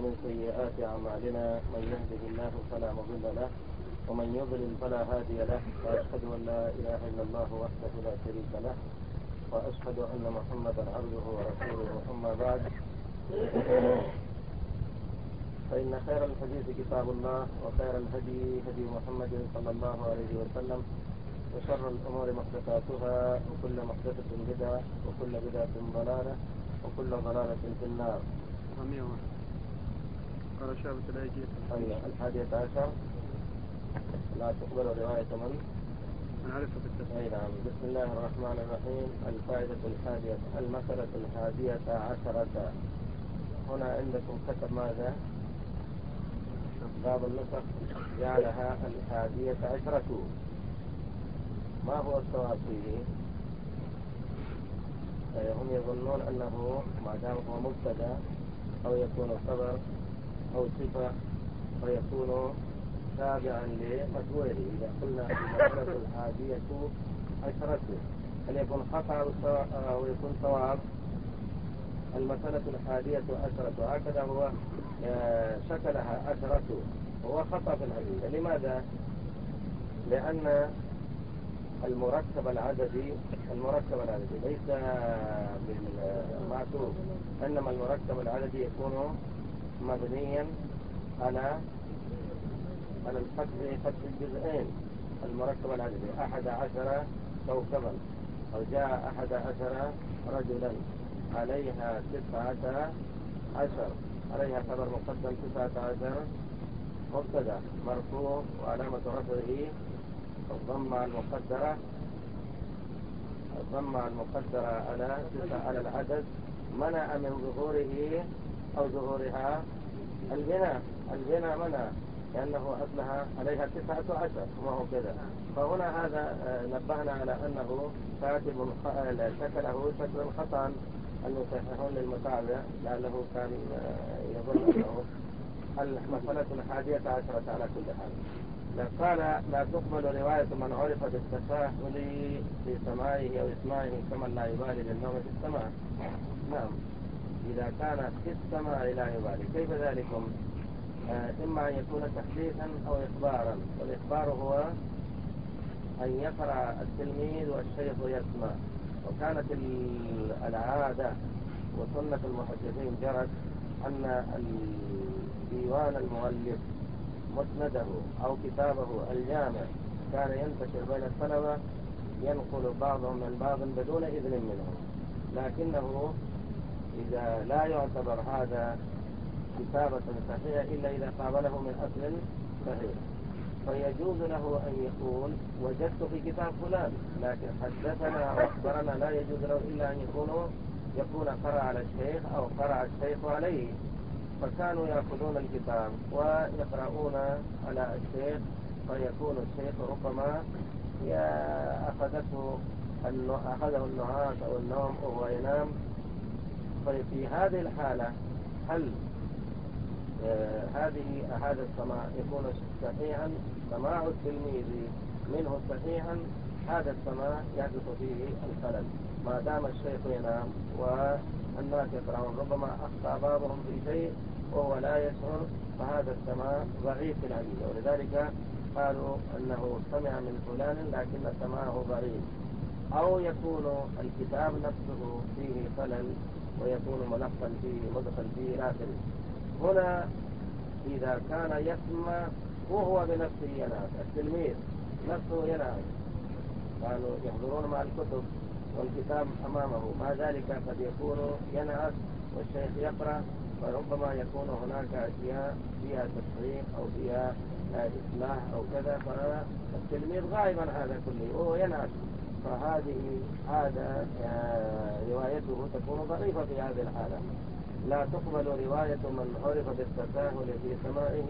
ومن سيئات أعمالنا من يهده الله فلا مضل له ومن يضلل فلا هادي له وأشهد أن لا إله إلا الله وحده لا شريك له وأشهد أن محمدا عبده ورسوله. أما بعد، فإن خير الحديث كتاب الله وخير الهدي هدي محمد صلى الله عليه وسلم وشر الأمور محدثاتها وكل محدثة بدعة وكل بدعة ضلالة وكل ضلالة في النار. 101 قال شعبة الأيدية الحادية عشر لا تقبل رواية من عرفت بالتفصيل. نعم. بسم الله الرحمن الرحيم. الفائدة الحادية، المسألة الحادية عشرة. هنا عندكم كتب ماذا؟ بعض النسخ جعلها الحادية عشرة. ما هو الصواب فيه؟ هم يظنون أنه ما دام هو مبتدأ أو يكون خبر أو صفة فيكون تابعا لمتبوعه. إذا قلنا المسألة الحادية عشرة هل يكون خطأ أو يكون صواب؟ المسألة الحادية عشرة هكذا هو شكلها عشرة، هو خطأ في الحقيقة. لماذا؟ لأن المركب العددي ليس بالمعتوب، إنما المركب العددي يكون مبنيا على فتح الجزئين. المركب العددي 11 كوكبا أو جاء 11 رجلا عليها 19، عليها خبر مقدم 19 مبتدا مرفوع وعلامة رفعه الضمة المقدرة على العدد، منع من ظهوره أو ظهورها البناء منع، لأنه أصلها عليها 19 وما هو كذا. فهنا هذا نبهنا على أنه كاتب شكله شكلا خطأ. المصححون للمتابع لعله كان يظن أنه المسألة الحادية عشرة على كل حال. قال لا تقبل رواية من عرف بالتساهل في سماعه أو إسماعه كمن لا يبالي بالنوم في السماع. نعم، إذا كان في السماع لا يبالي. كيف ذلكم؟ إما أن يكون تحديثا أو إخبارا، والإخبار هو أن يقرأ التلميذ والشيخ يسمع. وكانت العادة وسنة المحدثين جرت أن ديوان المؤلف مسنده أو كتابه الجامع كان ينتشر بين الطلبة، ينقل بعضهم من بعض بدون إذن منهم، لكنه إذا لا يعتبر هذا كتابة صحيحة إلا إذا قابله من أصل صحيح، فيجوز له أن يقول وجدت في كتاب فلان، لكن حدثنا وأخبرنا لا يجوز له إلا أن يكون قرأ على الشيخ أو قرأ الشيخ عليه. فكانوا يأخذون الكتاب ويقرؤون على الشيخ، فيكون الشيخ ربما أخذه النعاس أو النوم وهو ينام. ففي هذه الحالة هل هذا السماع يكون صحيحا؟ سماع التلميذ منه صحيحا، هذا السماع يحدث فيه الخلل ما دام الشيخ ينام والناس يقرأون، ربما أخطأ بعضهم في شيء وهو لا يشعر، فهذا السماع ضعيف في الحديث. ولذلك قالوا أنه سمع من فلان لكن سماعه ضعيف. أو يكون الكتاب نفسه فيه خلل ويكون مدخل فيه إلى آخره. هنا إذا كان يسمع وهو بنفسه ينام، التلميذ نفسه ينام، كانوا يحضرون مع الكتب والكتاب أمامه، مع ذلك قد يكون ينعس والشيخ يقرأ، فربما يكون هناك أشياء فيها تصحيح أو فيها إصلاح أو كذا، فالتلميذ غائبا هذا كله وهو ينعس، فهذه روايته تكون ضعيفة في هذه الحالة. لا تقبل رواية من عرف بالتساهل في سماعه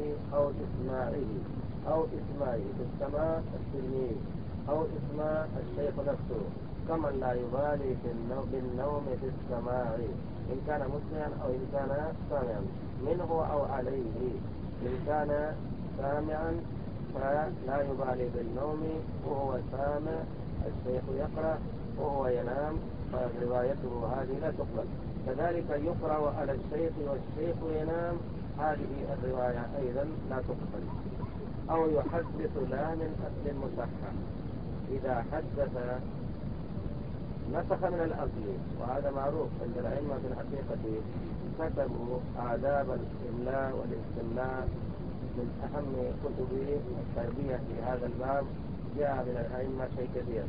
أو إسماعه بالسماع التلميذ أو إسماع الشيخ نفسه كمن لا يبالي بالنوم في السماع، إن كان مسمعا أو إن كان سامعا منه أو عليه. إن كان سامعا فلا يبالي بالنوم وهو سامع الشيخ يقرأ وهو ينام، فروايته هذه لا تقبل. كذلك يقرأ على الشيخ والشيخ ينام هذه الرواية أيضا لا تقبل. أو يحدث لا من أصل مصحح، إذا حدث نسخ من الأصل، وهذا معروف عند الأئمة في الحقيقة، كتبوا آداب الإملاء والاستملاء من أهم كتب التربية في هذا الباب. جاء من الأئمة شيء كثير،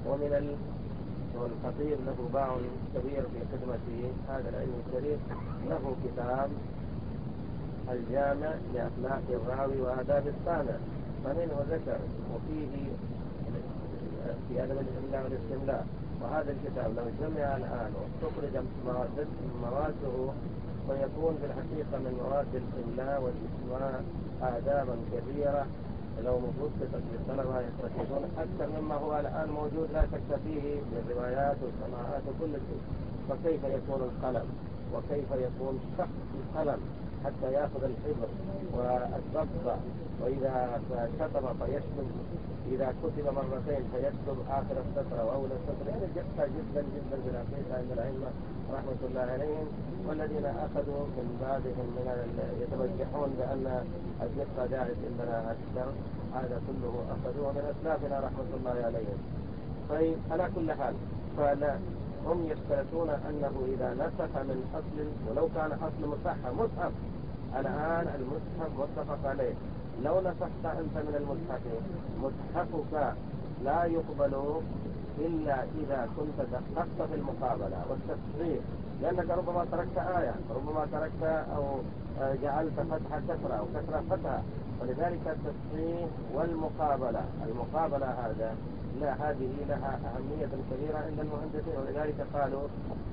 والخطيب له باع كبير في خدمة هذا العلم الشريف، له كتاب الجامع لأخلاق الراوي وآداب السامع، فمنه ذكر وفيه في أدب الإملاء والاستملاء. وهذا الكتاب لو جمع الآن واستخرج مواده فيكون في الحقيقة من مواد الإملاء والإسماء آدابا كثيرة لو مبسطت للطلبة يستفيدون أكثر مما هو الآن موجود لا شك فيه بالروايات والسماعات وكل شيء. فكيف يكون القلم، وكيف يكون شخص القلم حتى يأخذ الحبر والضبط، وإذا كتب فيكتب، إذا كتب مرتين فيكتب آخر السطر أو أول السطر. يعني جدا جدا جدا بالحقيقة عند الأئمة رحمة الله عليهم، والذين أخذوا من بعدهم يتبجحون بأن الدقة جاءت عندنا أكثر، هذا كله أخذوه من أسلافنا رحمة الله عليهم. طيب على كل حال، هم يختلفون أنه إذا نسخ من أصل، ولو كان أصل مصحف الآن المصحف متفق عليه، لو نسخت أنت من المصحف، مصحفك لا يقبل إلا إذا كنت دققت في المقابلة والتصحيح، لأنك ربما تركت آية، ربما تركت أو جعلت فتحة كسرة أو كسرة فتحة، ولذلك التصحيح والمقابلة. المقابلة هذا لا، هذه لها أهمية كبيرة عند المهندسين، ولذلك قالوا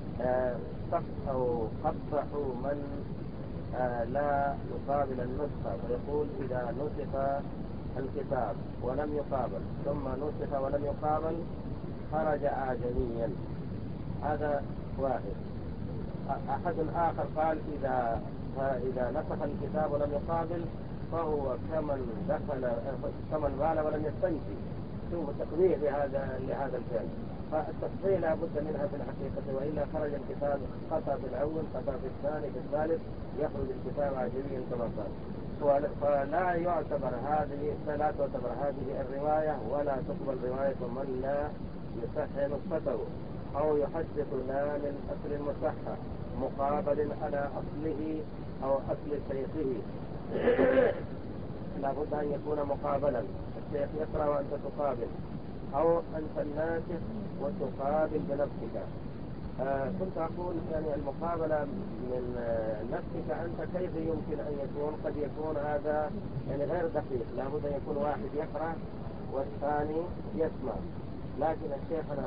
أو قبحوا من لا يقابل النسخة، ويقول إذا نسخ الكتاب ولم يقابل ثم نسخ ولم يقابل خرج آجميا. هذا واحد. أحد آخر قال إذا نسخ الكتاب ولم يقابل فهو كمن بال ولم يستنجي. شوف تقبيح لهذا الفعل. فالتصحيح لا بد منها في الحقيقة، وإلا خرج الكتاب خطأ في الأول، خطأ في الثاني، في الثالث، يخرج الكتاب عجميا كما قال. فلا تعتبر هذه الرواية، ولا تقبل رواية من لا يصحح نسخته أو يحدث لا من أصل مصحح مقابل على أصله أو أصل شيخه. لا بد أن يكون مقابلا، الشيخ يقرأ وأنت تقابل، أو أنت الناسخ وتقابل بنفسك. كنت أقول يعني المقابلة من نفسك أنت كيف يمكن أن يكون؟ قد يكون هذا يعني غير دقيق، لابد أن يكون واحد يقرأ والثاني يسمع. لكن الشيخنا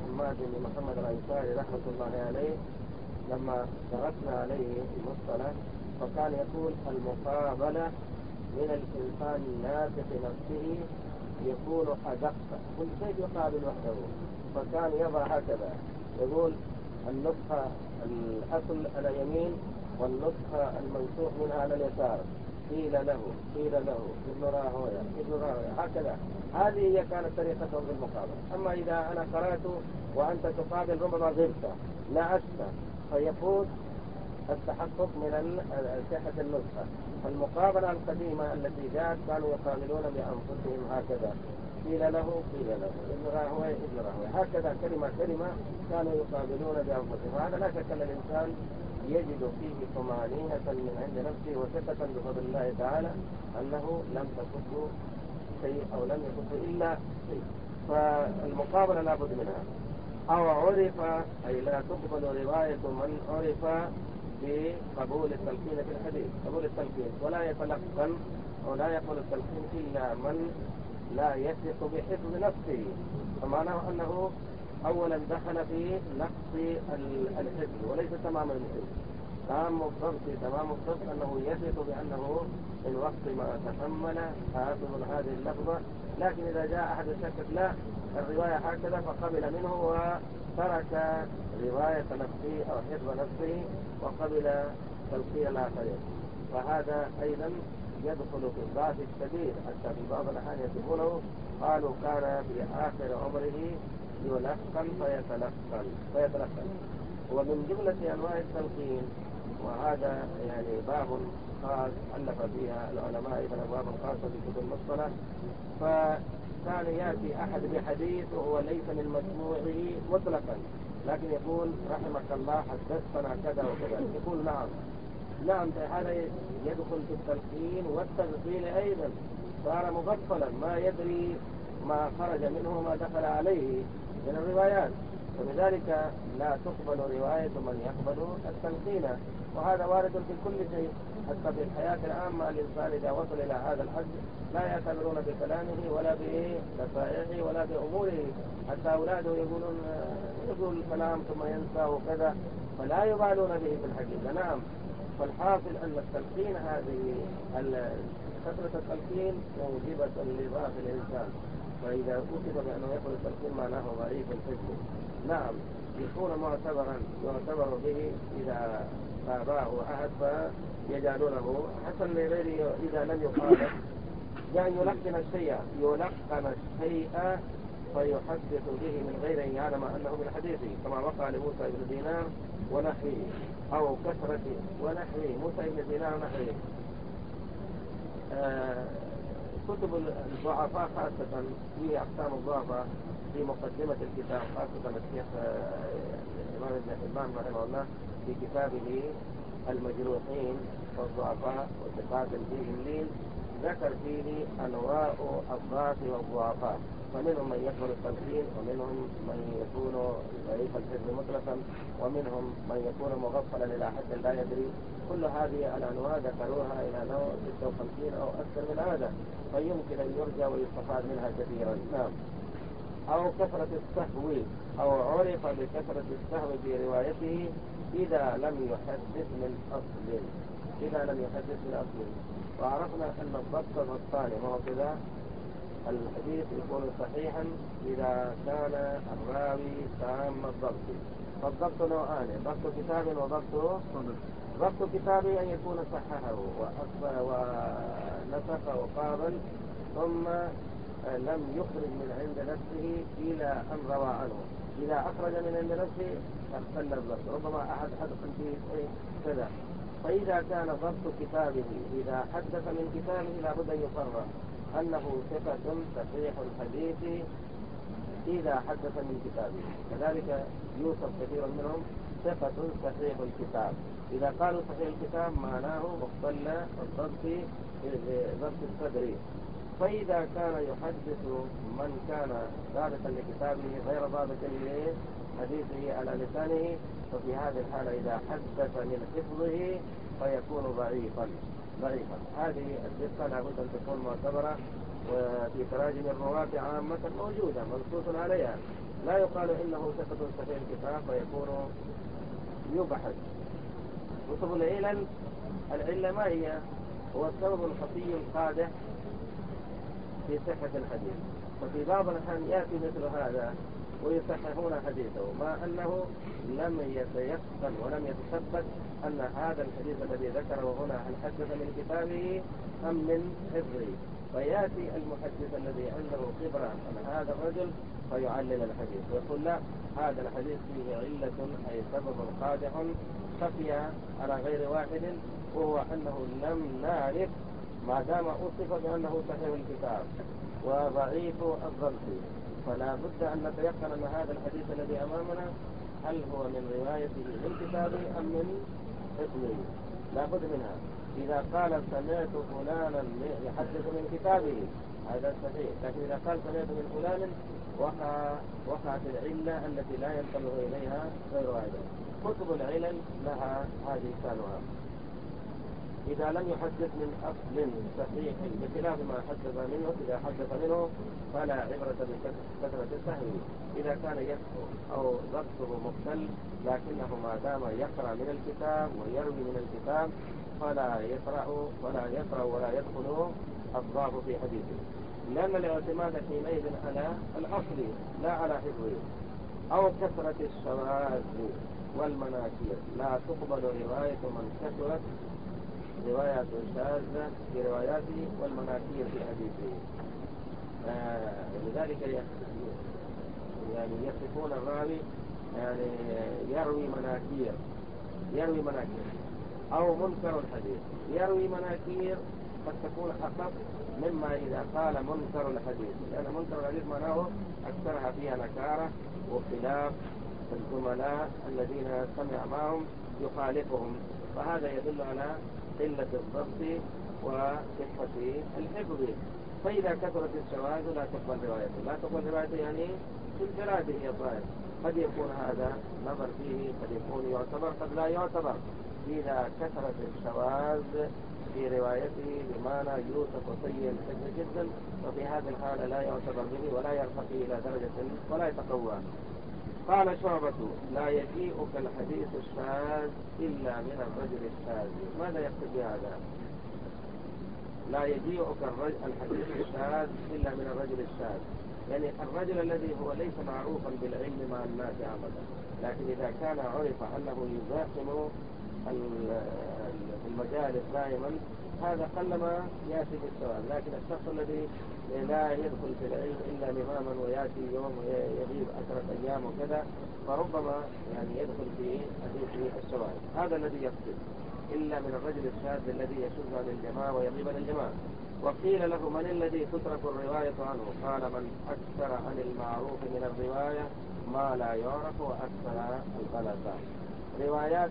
محمد الأنصاري رحمة الله عليه لما درسنا عليه المصطلح فكان يقول المقابلة من الإنسان الناسخ نفسه يكون أدق. كل شيء يقابل وحده، فكان يضع هكذا، يقول النسخة الأصل على يمين والنسخة المنسوخ منها على اليسار، قيل له ابن راهوية هكذا. هذه هي كانت طريقتهم في المقابلة. أما إذا أنا قرأت وأنت تقابل ربما غبت نعست فيفوت التحقق من صحة النسخة. المقابلة القديمة التي جاءت كانوا يقابلون بأنفسهم هكذا، قيل له ابن راهوية هكذا كلمة كانوا يقابلون بأنفسهم. هذا لا شك أن الإنسان يجد فيه طمأنينة من عند نفسه وثقة بفضل الله تعالى أنه لم تفته شيء أو لم يفته إلا شيء. فالمقابلة لا بد منها. أو عرف، أي لا تقبل رواية من عرف بقبول التلقين في الحديث، قبول التلقين، ولا يتلقن أو لا يقبل التلقين إلا من لا يثق بحفظ نفسه. فمعناه أنه أولا دخل في نقص الحفظ وليس تمام الحفظ، تمام الضبط أنه يثق بأنه من وقت ما تحمل حافظ هذه اللفظة. لكن إذا جاء أحد شكك لا الرواية هكذا فقبل منه وترك رواية نفسه أو حفظ نفسه وقبل تلقين الآخرين، فهذا أيضا يدخل في الضعف الشديد. حتى في بعض الأحيان يسمونه قالوا كان في آخر عمره يلقن فيتلقن. ومن جملة أنواع التلقين وهذا يعني باب خاص ألف فيها العلماء أيضا أبواب خاصة في كتب المصطلح. فكان يأتي أحد بحديث وهو ليس من مجموعه مطلقا، لكن يقول رحمك الله حدثنا كذا وكذا، يقول نعم نعم، هذا يدخل في التلقين والتغفيل أيضا، صار مغفلا ما يدري ما خرج منه ما دخل عليه من الروايات، ولذلك لا تقبل رواية من يقبل التلقين. وهذا وارد في كل شيء، حتى في الحياة العامة الإنسان إذا وصل إلى هذا الحد لا يعتبرون بكلامه ولا بنصائحه ولا بأموره، حتى أولاده يقول الكلام ثم ينسى وكذا، فلا يبالون به في الحقيقة. نعم، فالحاصل أن التلقين هذه كثرة التلقين موجبة لضعف الإنسان، فإذا وصف بأنه يقول التلقين معناه ضعيف الحفظ. نعم، يكون يعتبر به إذا تابعه أحد فيجعلونه حسن لغيره إذا لم يخالف، يعني يلقن الشيء فيحدث به من غير أن يعلم أنه من حديثه، كما وقع لموسى بن دينار ونحوه، أو كثرة ونحوه موسى بن دينار ونحوه. كتب الضعفاء خاصة فيه أقسام الضعفاء في مقدمة الكتاب، خاصة الشيخ الإمام ابن حبان رحمه الله في كتابه المجروحين والضعفاء وثقات فيه اللين ذكر فيه أنواع الضعف والضعفاء، فمنهم من يقبل التلقين، ومنهم من يكون ضعيف الحفظ مطلقا، ومنهم من يكون مغفلا إلى حد لا يدري. كل هذه الأنواع ذكروها إلى نوع 56 أو أكثر من هذا، فيمكن أن يرجى ويستفاد منها كثيرا. نعم، أو كثرة السهو، أو عرف بكثرة السهو في روايته إذا لم يحدث من أصل. وعرفنا أن الضبط الثاني وهو كذا الحديث يكون صحيحا إذا كان الراوي تام الضبط. فالضبط نوعان، ضبط كتاب وضبط ضبط كتابي أن يكون صححه ونسخ وقابل ثم لم يخرج من عند نفسه إلى أن روى عنه. إذا أخرج من عند نفسه اختل الضبط، ربما أحد أدخل فيه كذا. فإذا كان ضبط كتابه إذا حدث من كتابه لابد أن يقرر أنه ثقة صحيح الحديث إذا حدث من كتابه، كذلك يوصف كثير منهم ثقة صحيح الكتاب. إذا قالوا صحيح الكتاب معناه مختل الضبط ضبط الصدر. فإذا كان يحدث من كان ضابطا لكتابه غير ضابط لحديثه على لسانه، ففي هذه الحالة إذا حدث من حفظه فيكون ضعيفا. هذه الدقة لابد أن تكون معتبرة، وفي تراجم الرواة عامة موجودة منصوص عليها. لا يقال إنه ثقة صحيح الكتاب فيكون يبحث. كتب العلة ما هي؟ هو السبب الخفي القادح في صحة الحديث. ففي بعض الأحيان يأتي مثل هذا ويصححون حديثه مع أنه لم يتيقن ولم يتثبت أن هذا الحديث الذي ذكره هنا هل حدث من كتابه أم من حفظه، فيأتي المحدث الذي عنده خبرة عن هذا الرجل فيعلل الحديث ويقول لا، هذا الحديث فيه علة أي سبب قادح خفي على غير واحد، وهو أنه لم نعرف ما دام أوصف بأنه صحيح الكتاب وضعيف الضبط، فلا بد أن نتيقن أن هذا الحديث الذي أمامنا هل هو من روايته من كتابه أم من حفظه، لا بد منها. إذا قال سمعت فلانا يحدث من كتابه هذا صحيح، لكن إذا قال سمعت من فلان وقعت العلة التي لا ينتبه إليها غير واحد. كتب العلل لها هذه شانها. إذا لم يحدث من أصل صحيح بخلاف ما حدث منه، إذا حدث منه فلا عبرة بكثرة السهو. إذا كان يسهو أو ضبطه مختل لكنه ما دام يقرأ من الكتاب ويروي من الكتاب فلا يقرأ ولا يدخل الضعف في حديثه، لأن الاعتماد حينئذ على الأصل لا على حفظه. أو كثرة الشواذ والمناكير، لا تقبل رواية من كثرت روايات شاذة في رواياته والمناكير في حديثه. لذلك يعني يصفون الراوي يعني يروي مناكير، أو منكر الحديث. يروي مناكير قد تكون أخف مما إذا قال منكر الحديث، لأن منكر الحديث معناه أكثرها فيها نكارة واختلاف الزملاء الذين سمع معهم يخالفهم، فهذا يدل على قلة الضبط وخفة الحفظ. فإذا كثرت الشواذ لا تقبل روايته، لا تقبل روايته يعني في انفراده يطائر. قد يكون هذا نظر فيه، قد يكون يعتبر، قد لا يعتبر. إذا كثرت الشواذ في روايته بمعنى يوسف سيء الحفظ جدا، وفي هذه الحالة لا يعتبر به ولا يرتقي إلى درجة ولا يتقوى. قال شعبة: لا يجيئك الحديث الشاذ إلا من الرجل الشاذ. ماذا يقصد بهذا؟ لا يجيئك الحديث الشاذ إلا من الرجل الشاذ، يعني الرجل الذي هو ليس معروفا بالعلم مع الناس عامة، لكن إذا كان عرف أنه يزاحم المجالس دائما، هذا قلما يأتي بالسؤال. لكن الشخص الذي لا يدخل في العلم إلا لماما ويأتي يوم ويغيب 10 أيام وكذا، فربما يعني يدخل في حديث الشواذ. هذا الذي يقصد إلا من الرجل الشاذ الذي يشذ عن الجماعة ويغيب عن الجماعة. وقيل له: من الذي تترك الرواية عنه؟ قال: من أكثر عن المعروف من الرواية ما لا يعرف وأكثر الغلطات. روايات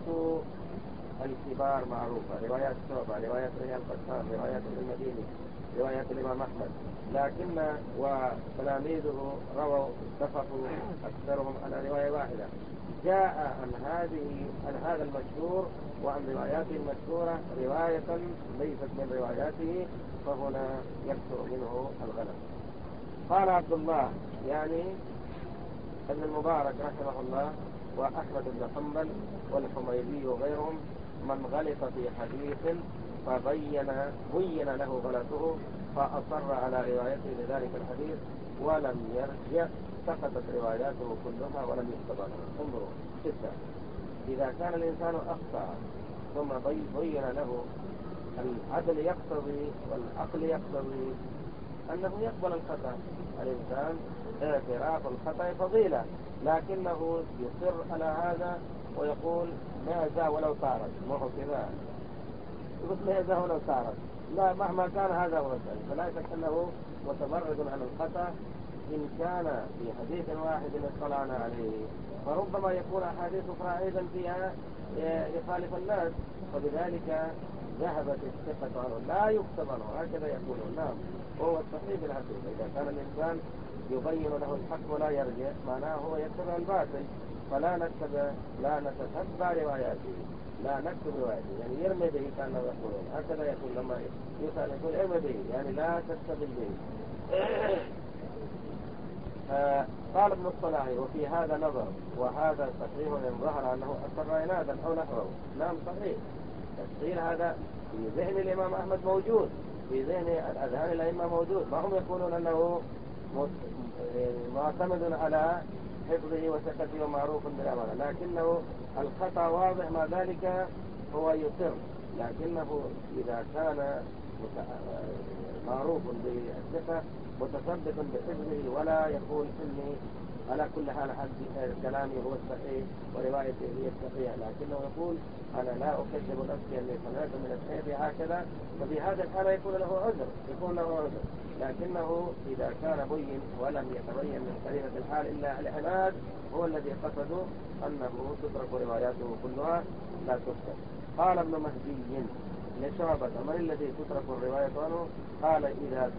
الكبار معروفة، روايات شعبة، روايات ريال القطان، روايات ابن المديني، روايات الإمام أحمد، لكن وتلاميذه رووا اتفقوا أكثرهم على رواية واحدة. جاء عن هذا المشهور وعن رواياته المشهورة رواية ليست من رواياته، فهنا يكثر منه الغلط. قال عبد الله يعني ابن المبارك رحمه الله وأحمد بن حنبل والحميدي وغيرهم: من غلط في حديث فبين له غلطه فأصر على روايته لذلك الحديث ولم يرجع، سقطت رواياته كلها ولم يقتبل. انظروا جدا، إذا كان الإنسان أخطأ ثم بين له، العدل يقتضي والعقل يقتضي أنه يقبل الخطأ. الإنسان اعتراف الخطأ فضيلة، لكنه يصر على هذا ويقول: معزة ولو طارت. ما هو كذا، يقول معزة ولو طارت، لا، مهما كان هذا هو الشيء. فلا شك أنه متمرد عن الخطأ إن كان في حديث واحد اطلعنا عليه، فربما يكون أحاديث أخرى أيضا فيها يخالف الناس، وبذلك ذهبت الثقة عنه، لا يكتب عنه. هكذا يقولون. نعم، وهو الصحيح الحقيقة. إذا كان الإنسان يبين له الحق ولا يرجع، معناه هو يتبع الباطل. فلا نتتبع رواياته، لا نكتب رواياته، يعني يرمي به كانوا يقولون. هكذا يقول لما يسأل يقول ارمي به، يعني لا تستدل به. قال ابن الصلاح: وفي هذا نظر، وهذا صحيح إن ظهر أنه أسر عنادا أو نحوه. نعم صحيح، تفصيل هذا في ذهن الإمام أحمد موجود، في ذهن الأذهان الأئمة موجود. ما هم يقولون أنه معتمد على حفظه وثقته ومعروف بالأمانة، لكنه الخطأ واضح، مع ذلك هو يصر. لكنه إذا كان معروف بالثقة متثبت بحفظه ولا يقول إني على كل حال كلامي هو الصحيح وروايتي هي الصحيحة، لكنه يقول: أنا لا أكذب نفسي أني سمعت من الشيخ هكذا، ففي هذا الحالة يكون له عذر. لكنه إذا كان بين ولم يتبين من قرينة الحال إلا العناد، هو الذي قصده أنه تترك رواياته كلها لا تكتب. قال ابن مهدي لشعبة: من الذي تترك الرواية عنه؟ قال: إذا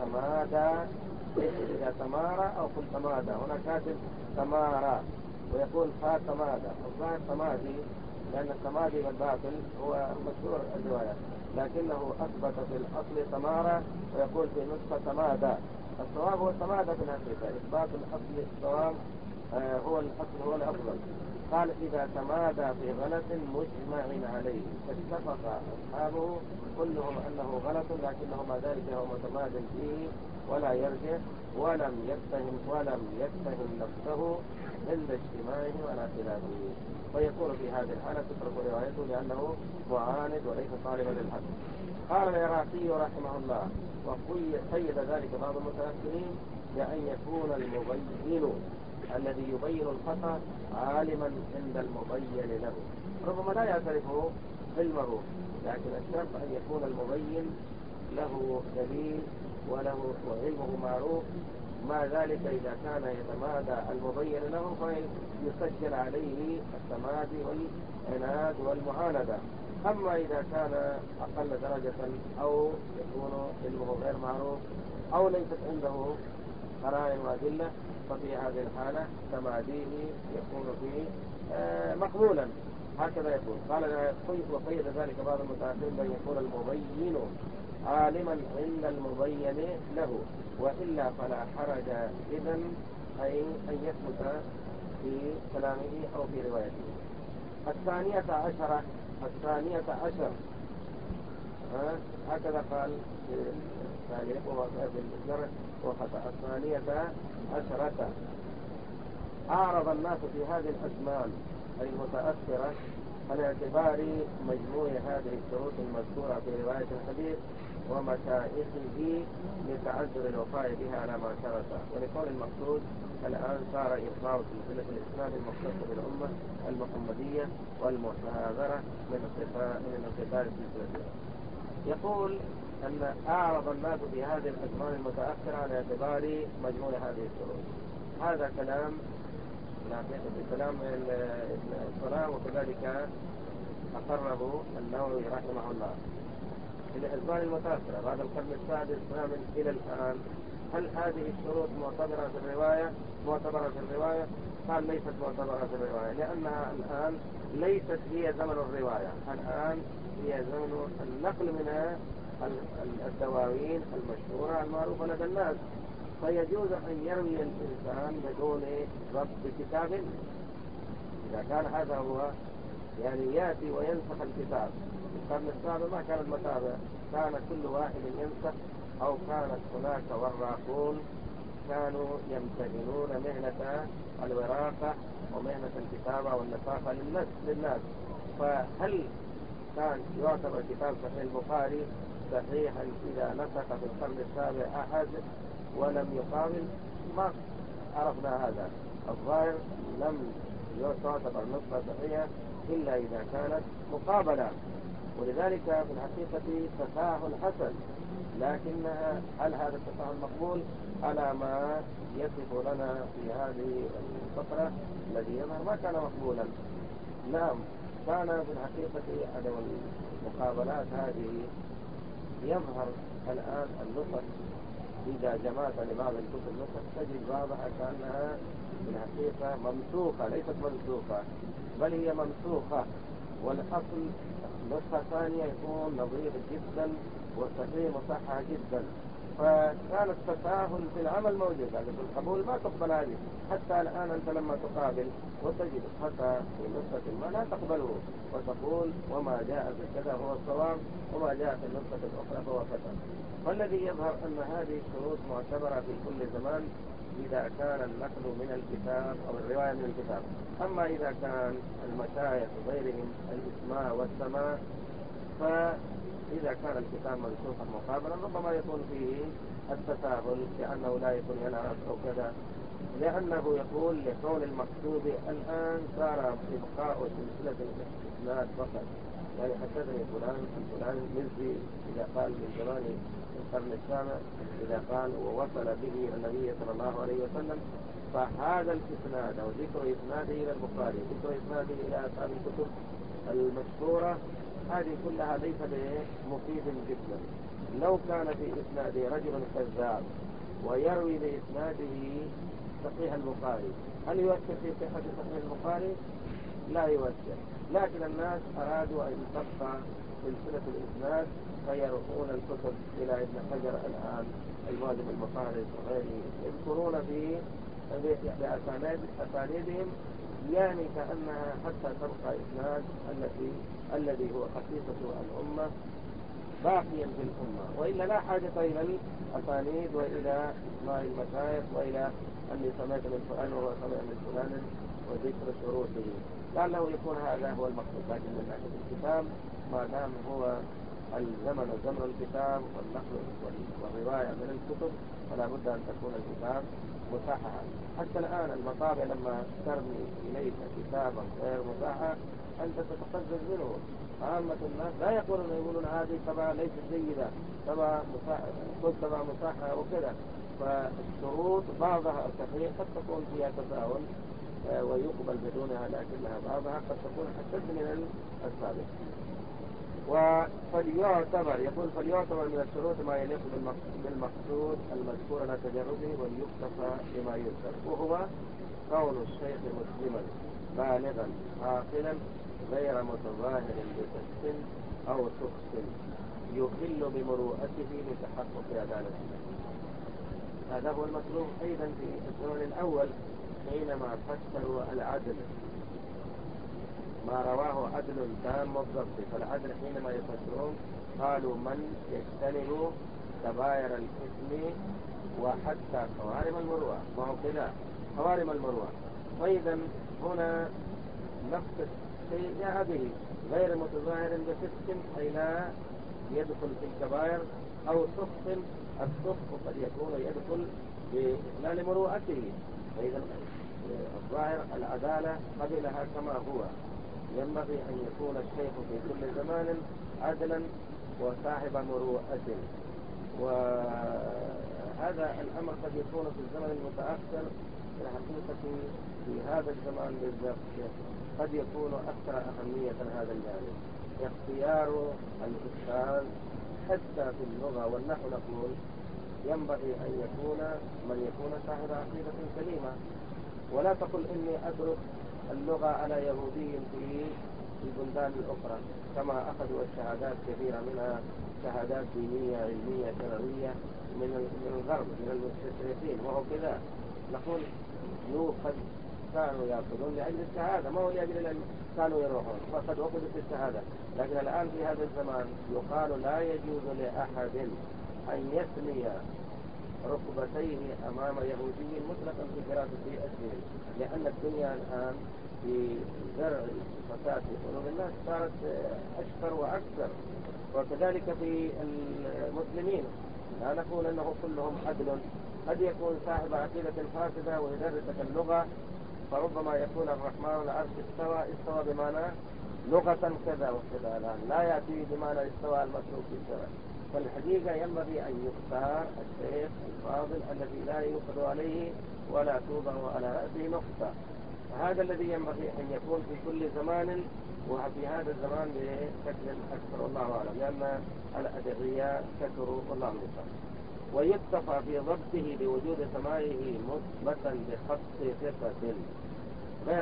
تمارى أو قل تمادى. هنا كاتب تمارى ويقول تمادى، الظاهر تمادي، لأن التمادي والباطل هو مشهور الرواية، لكنه أثبت في الأصل تمارى ويقول في نسخة تمادى. الصواب هو تمادى في الحقيقة، إثبات الأصل الصواب هو الأصل، هو الأفضل. قال: إذا تمادى في غلط مجمع عليه، اتفق أصحابه كلهم أنه غلط، لكنه مع ذلك هو متماد فيه ولا يرجع ولم يتهم نفسه عند اجتماعه ولا خلافه، فيكون في هذه الحالة تترك روايته لأنه معاند وليس طالبا للحق. قال العراقي رحمه الله: وقيد ذلك بعض المتأخرين بأن يكون المبين الذي يبين الخطأ عالما عند المبين له، ربما لا يعترف علمه لكن الشرط أن يكون المبين له دليل وله وعلمه معروف. مع ذلك إذا كان يتمادى المبين له فيسجل عليه التمادي والعناد والمعاندة. أما إذا كان أقل درجة أو يكون علمه غير معروف أو ليست عنده قرائن وأدلة، ففي هذه الحالة تماديه يكون فيه مقبولا. هكذا يقول. قال وقيد ذلك بعض المتأخرين بأن يكون المبين عالما عند المبين له، وإلا فلا حرج إذن أي أن يثبت في كلامه أو في روايته. الثانية عشر هكذا قال في التعليق وفي الجرح وخطأ. الثانية عشرة أعرض الناس في هذه الأزمان أي المتأخرة عن اعتبار مجموع هذه الشروط المذكورة في رواية الحديث ومشايخه لتعذر الوفاء بها على ما شرط، ولكون المقصود الآن صار إبقاء سلسلة الإسلام المختصة بالأمة المحمدية والمحاذرة من انقطاع السلسلة. يقول أن أعرض الناس في هذه الأزمان المتأخرة عن اعتبار مجموع هذه الشروط. هذا كلام كلام ابن السلام، وكذلك أقره النووي رحمه الله. في الأزمان المتأخرة بعد القرن السادس الثامن إلى الآن، هل هذه الشروط معتبرة في الرواية؟ قال ليست معتبرة في الرواية، لأنها الآن ليست هي زمن الرواية، الآن هي زمن النقل من الدواوين المشهورة المعروفة لدى الناس. فيجوز أن يروي الإنسان بدون ضبط كتاب إذا كان هذا هو، يعني يأتي وينسخ الكتاب. في القرن السابع ما كان المتابع، كان كل واحد ينسخ، أو كانت هناك وراقون كانوا يمتهنون مهنة الوراقة ومهنة الكتابة والنساخة للناس. فهل كان يعتبر كتاب صحيح البخاري صحيحا إذا نسخ في القرن السابع أحد ولم يقابل؟ ما عرفنا هذا. الظاهر لم تعتبر نسخة صحيحة إلا إذا كانت مقابلة، ولذلك في الحقيقة تساهل حسن، لكن هل هذا التساهل مقبول على ما يصف لنا في هذه الفقرة؟ الذي يظهر ما كان مقبولا. نعم، كان في الحقيقة عدم المقابلات هذه يظهر الآن النسخ. إذا جمعت لبعض الكتب النسخ تجد بعضها كأنها في الحقيقة ممسوخة، ليست منسوخة بل هي ممسوخة، والأصل نسخة ثانية يكون نظيف جدا والصحيح مصحح جدا. فكان التساهل في العمل موجود، لكن في القبول ما تقبل هذه. حتى الآن أنت لما تقابل وتجد خطأ في نسخة ما لا تقبله، وتقول وما جاء في كذا هو الصواب وما جاء في النسخة الأخرى فهو خطأ. والذي يظهر أن هذه الشروط معتبرة في كل زمان إذا كان النقل من الكتاب أو الرواية من الكتاب. أما إذا كان المشايخ وغيرهم الإسماع والسماع، فإذا كان الكتاب منسوخا مقابلا ربما يكون فيه التساهل، لأنه لا يكون ينعرف أو كذا، لأنه يقول لكون المقصود الآن صار إبقاء سلسلة الإسناد فقط. يعني حدثني فلان المزي إذا قال من زمان القرن السابع، إذا قال ووصل به النبي صلى الله عليه وسلم، فهذا الإسناد أو ذكر إسناده إلى البخاري، ذكر إسناده إلى أصحاب الكتب المشهورة، هذه كلها ليس مفيد جدا. لو كان في إسناده رجل كذاب ويروي بإسناده صحيح البخاري، هل يؤثر في صحة صحيح البخاري؟ لا يؤثر. لكن الناس أرادوا أن تبقى سلسلة الإسناد فيرفعون الكتب إلى ابن حجر الآن المعجم المفارس وغيره، يذكرون بأسانيدهم، يعني كأنها حتى تبقى إسناد الذي هو خصيصة الأمة باقيا في الأمة، وإلا لا حاجة إلى الأسانيد وإلى إسماء المشايخ وإلى أني سمعت من فلان وهو سمع من فلان وذكر شروطه. لعله يكون هذا هو المقصود. لكن من ناحية الكتاب ما دام هو الزمن زمن الكتاب والنقل والرواية من الكتب، فلا بد أن تكون الكتاب مصححا. حتى الآن المطابع لما ترمي إليك كتابا غير مصحح أنت تتقزز منه، عامة الناس لا يقولون هذه طبعا ليست جيدة، طبعا مصحة وكذا. فالشروط بعضها صحيح قد تكون فيها تساهل ويقبل بدونها، لكنها بعضها قد تكون أشد من السابق. فليعتبر من الشروط ما يليق بالمقصود المذكور على تجربه، وليكتفى بما يذكر، وهو كون الشيخ مسلما بالغا عاقلا غير متظاهر بفسق أو سخط يخل بمروءته لتحقق عدالته. هذا هو المطلوب أيضا في الزمن الأول حينما فسروا العدل، ما رواه عدل تام الضبط. فالعدل حينما يفسرون قالوا من يجتنب كبائر الإثم وحتى خوارم المروءة، وهو كذا خوارم المروءة. وإذا هنا نفس الشيء جاء به غير متظاهر بفسق، أي لا يدخل في الكبائر، أو سخط. السخط قد يكون يدخل بإخلال مروءته. فإذا الظاهر العدالة قبلها كما هو. ينبغي أن يكون الشيخ في كل زمان عدلا وصاحب مروءة. وهذا الأمر قد يكون في الزمن المتأخر، في الحقيقة في هذا الزمان بالذات قد يكون أكثر أهمية هذا الجانب. اختيار الأستاذ حتى في اللغة والنحو نقول ينبغي أن يكون من يكون صاحب عقيدة سليمة. ولا تقل إني أدرس اللغة على يهودي في البلدان الأخرى، كما أخذوا الشهادات كثيرة منها شهادات دينية علمية شرعية من الغرب من المستشرقين، وهو كذا. نقول قد كانوا يأخذون لأجل الشهادة، ما هو لأجل أن كانوا يروحون، فقد أخذوا في الشهادة. لكن الآن في هذا الزمان يقال لا يجوز لأحد أن يثني ركبتيه أمام يهودي مطلقا في دراسة الدين، لأن الدنيا الآن في زرع الفساد في قلوب الناس صارت أشكر وأكثر. وكذلك في المسلمين لا نقول أنه كلهم عدل، قد يكون صاحب عقيدة فاسدة ويدرسك اللغة، فربما يكون الرحمن على العرش استوى بمعنى لغة كذا وكذا، الآن لا يأتي بمعنى استوى المطلوب في الشرع. فالحقيقة ينبغي أن يختار الشيخ الفاضل الذي لا يؤخذ عليه ولا توضع على رأسه نقطة. هذا الذي ينبغي أن يكون في كل زمان، وفي هذا الزمان بشكل أكثر والله أعلم، لأن الأدعياء كثروا والله المستعان. ويكتفى في ضبطه بوجود سماعه مثبتا بخط ثقة غير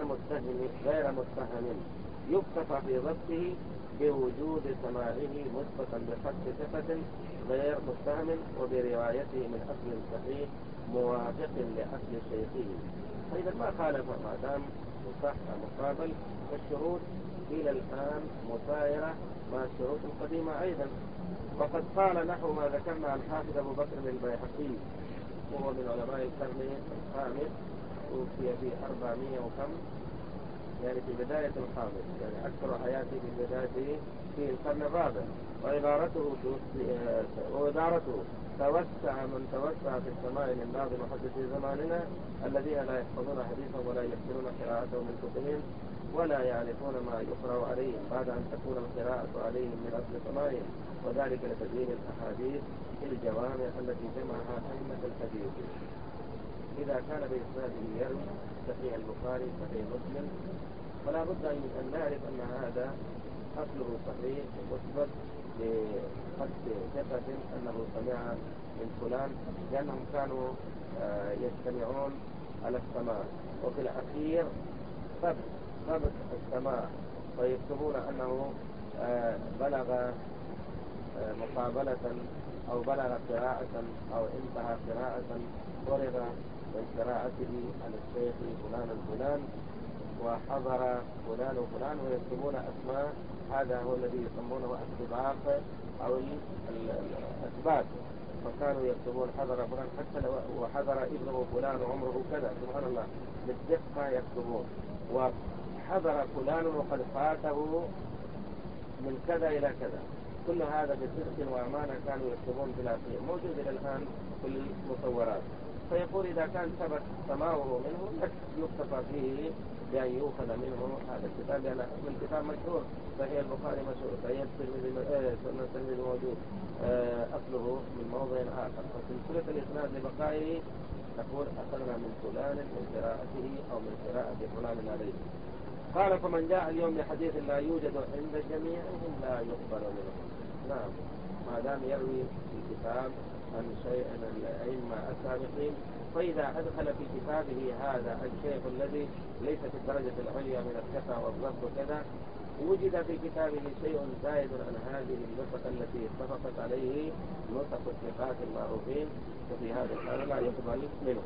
متهم. يكتفى في ضبطه بوجود سماعه مثبتا بخط ثقة غير متهم، وبروايته من أصل صحيح موافق لأصل شيخه. فإذا ما خالف ما دام صح مقابل، فالشروط إلى الآن مسايرة مع الشروط القديمة أيضا. وقد قال نحو ما ذكرنا الحافظ أبو بكر البيهقي، وهو من علماء القرن الخامس، توفي في 400 وكم، يعني في بداية الخامس، يعني أكثر حياته في بدايته في القرن الرابع. وإدارته توسع من توسع في السماع من بعض محدثي زماننا الذين لا يحفظون حديثا ولا يحسنون قراءته من كتبهم ولا يعرفون ما يقرأ عليهم بعد أن تكون القراءة عليهم من أصل سماعهم، وذلك لتدوين الأحاديث في الجوامع التي جمعها أئمة الحديث. إذا كان بإسناده يروي صحيح البخاري صحيح مسلم، فلا بد أن نعرف أن هذا أصله صحيح مثبت بخط ثقة أنه سمع من فلان، لأنهم كانوا يجتمعون على السماع، وفي الأخير ثبت السماع، ويكتبون أنه بلغ مقابلة أو بلغ قراءة أو انتهى قراءة فرغ من قراءته على الشيخ فلان الفلان وحضر فلان وفلان، ويكتبون أسماء. هذا هو الذي يسمونه السباق أو الأثبات. فكانوا يكتبون حضر فلان حتى لو وحضر ابنه فلان وعمره كذا، سبحان الله بالدقة يكتبون. وحضر فلان وقد فاته من كذا إلى كذا، كل هذا بصدق وأمانة كانوا يكتبون في الأخير، موجود إلى الآن في المصورات. فيقول إذا كان ثبت سماعه منه يكتفى فيه بأن يؤخذ منه هذا الكتاب، لأن أصل الكتاب مشهور، صحيح البخاري مشهور، صحيح الترمذي سنن الترمذي موجود، أصله من موضع آخر، فسلسلة الإسناد لبقائه نقول أخذنا من فلان من قراءته أو من قراءة فلان عليه. قال فمن جاء اليوم بحديث لا يوجد عند جميعهم لا يقبل منه. نعم، ما دام يروي في كتاب عن شيء من الأئمة السابقين، فإذا أدخل في كتابه هذا الشيخ الذي ليس في الدرجة العليا من الثقة والضبط وكذا، وجد في كتابه شيء زائد عن هذه النسخ التي اتفقت عليه نسخ الثقات المعروفين، ففي هذا الحال لا يقبل منه.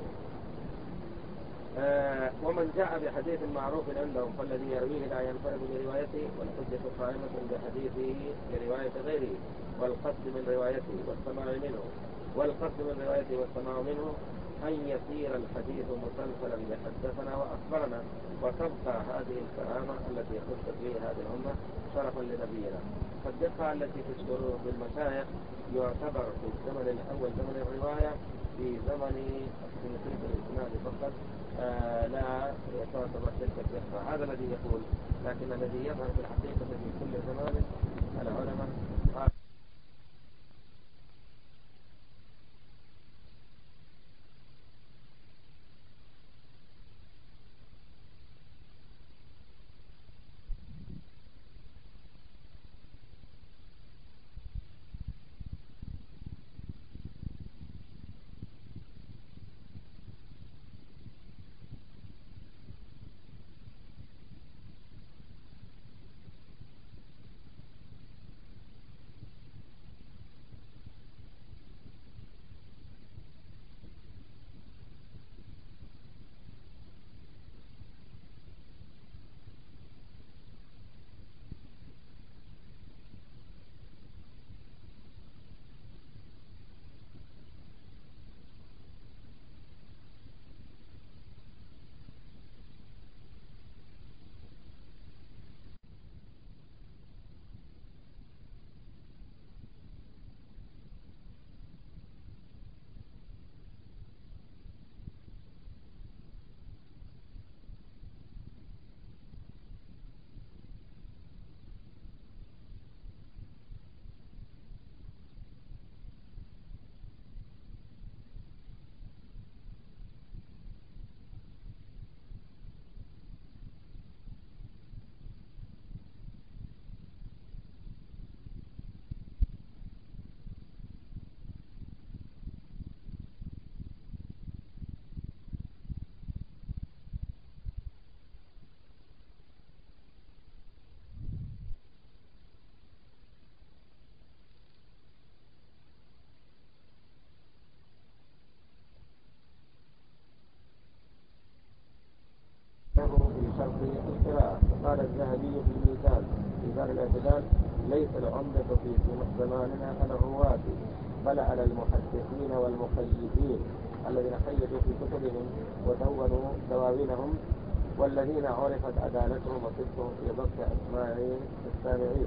ومن جاء بحديث معروف عندهم فالذي يرويه لا ينفرد بروايته، والحجة قائمة بحديثه برواية غيره، والقصد من روايته والسماع منه، والقصد من روايته والسماع منه أن يصير الحديث مسلسلا بحدثنا وأخبرنا، وتبقى هذه الكرامة التي خصت به هذه الأمة شرفا لنبينا. فالدقة التي في الشروط بالمشايخ يعتبر في الزمن الأول زمن الرواية، في زمن سلسلة الإسناد فقط لا تعتبر تلك الدقة. هذا الذي يقول، لكن الذي يظهر في الحقيقة في كل زمان العلماء في شرط القراءة. قال الذهبي في ميزان الاعتدال: ليس العمدة في زماننا على الرواة، بل على المحدثين والمقيدين الذين قيدوا في كتبهم ودونوا دواوينهم، والذين عرفت عدالتهم وصدقهم في ضبط أسماع السامعين.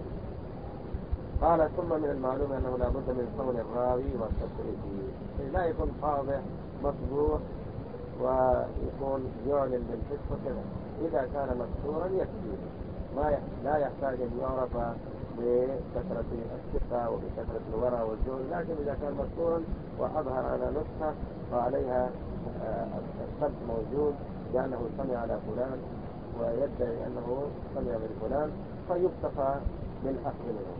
قال ثم من المعلوم أنه لا بد من صون الراوي والتصريفي، لا يكون واضح مطبوع ويكون يعلن بالحس وكذا. إذا كان مكسورا يكفي، لا يحتاج أن يعرف بكثرة الثقة وبكثرة الورع والجهد، لكن إذا كان مكسورا وأظهر على نسخة وعليها الثبت موجود لأنه سمع على فلان ويدعي أنه سمع من فلان، فيكتفى بالأخذ منه.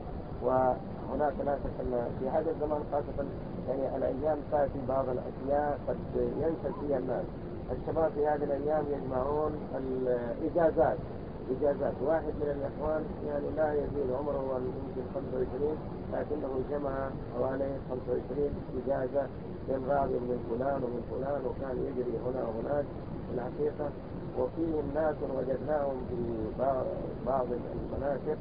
وهناك لا شك أن في هذا الزمان خاصة يعني الأيام تأتي بعض الأشياء قد ينسى فيها الناس. الشباب في هذه الأيام يجمعون الإجازات. واحد من الإخوان يعني لا يزيد عمره يمكن 25، لكنه جمع حوالي 25 إجازة للراوي من فلان ومن فلان، وكان يجري هنا وهناك في الحقيقة. وفيهم ناس وجدناهم في بعض المناطق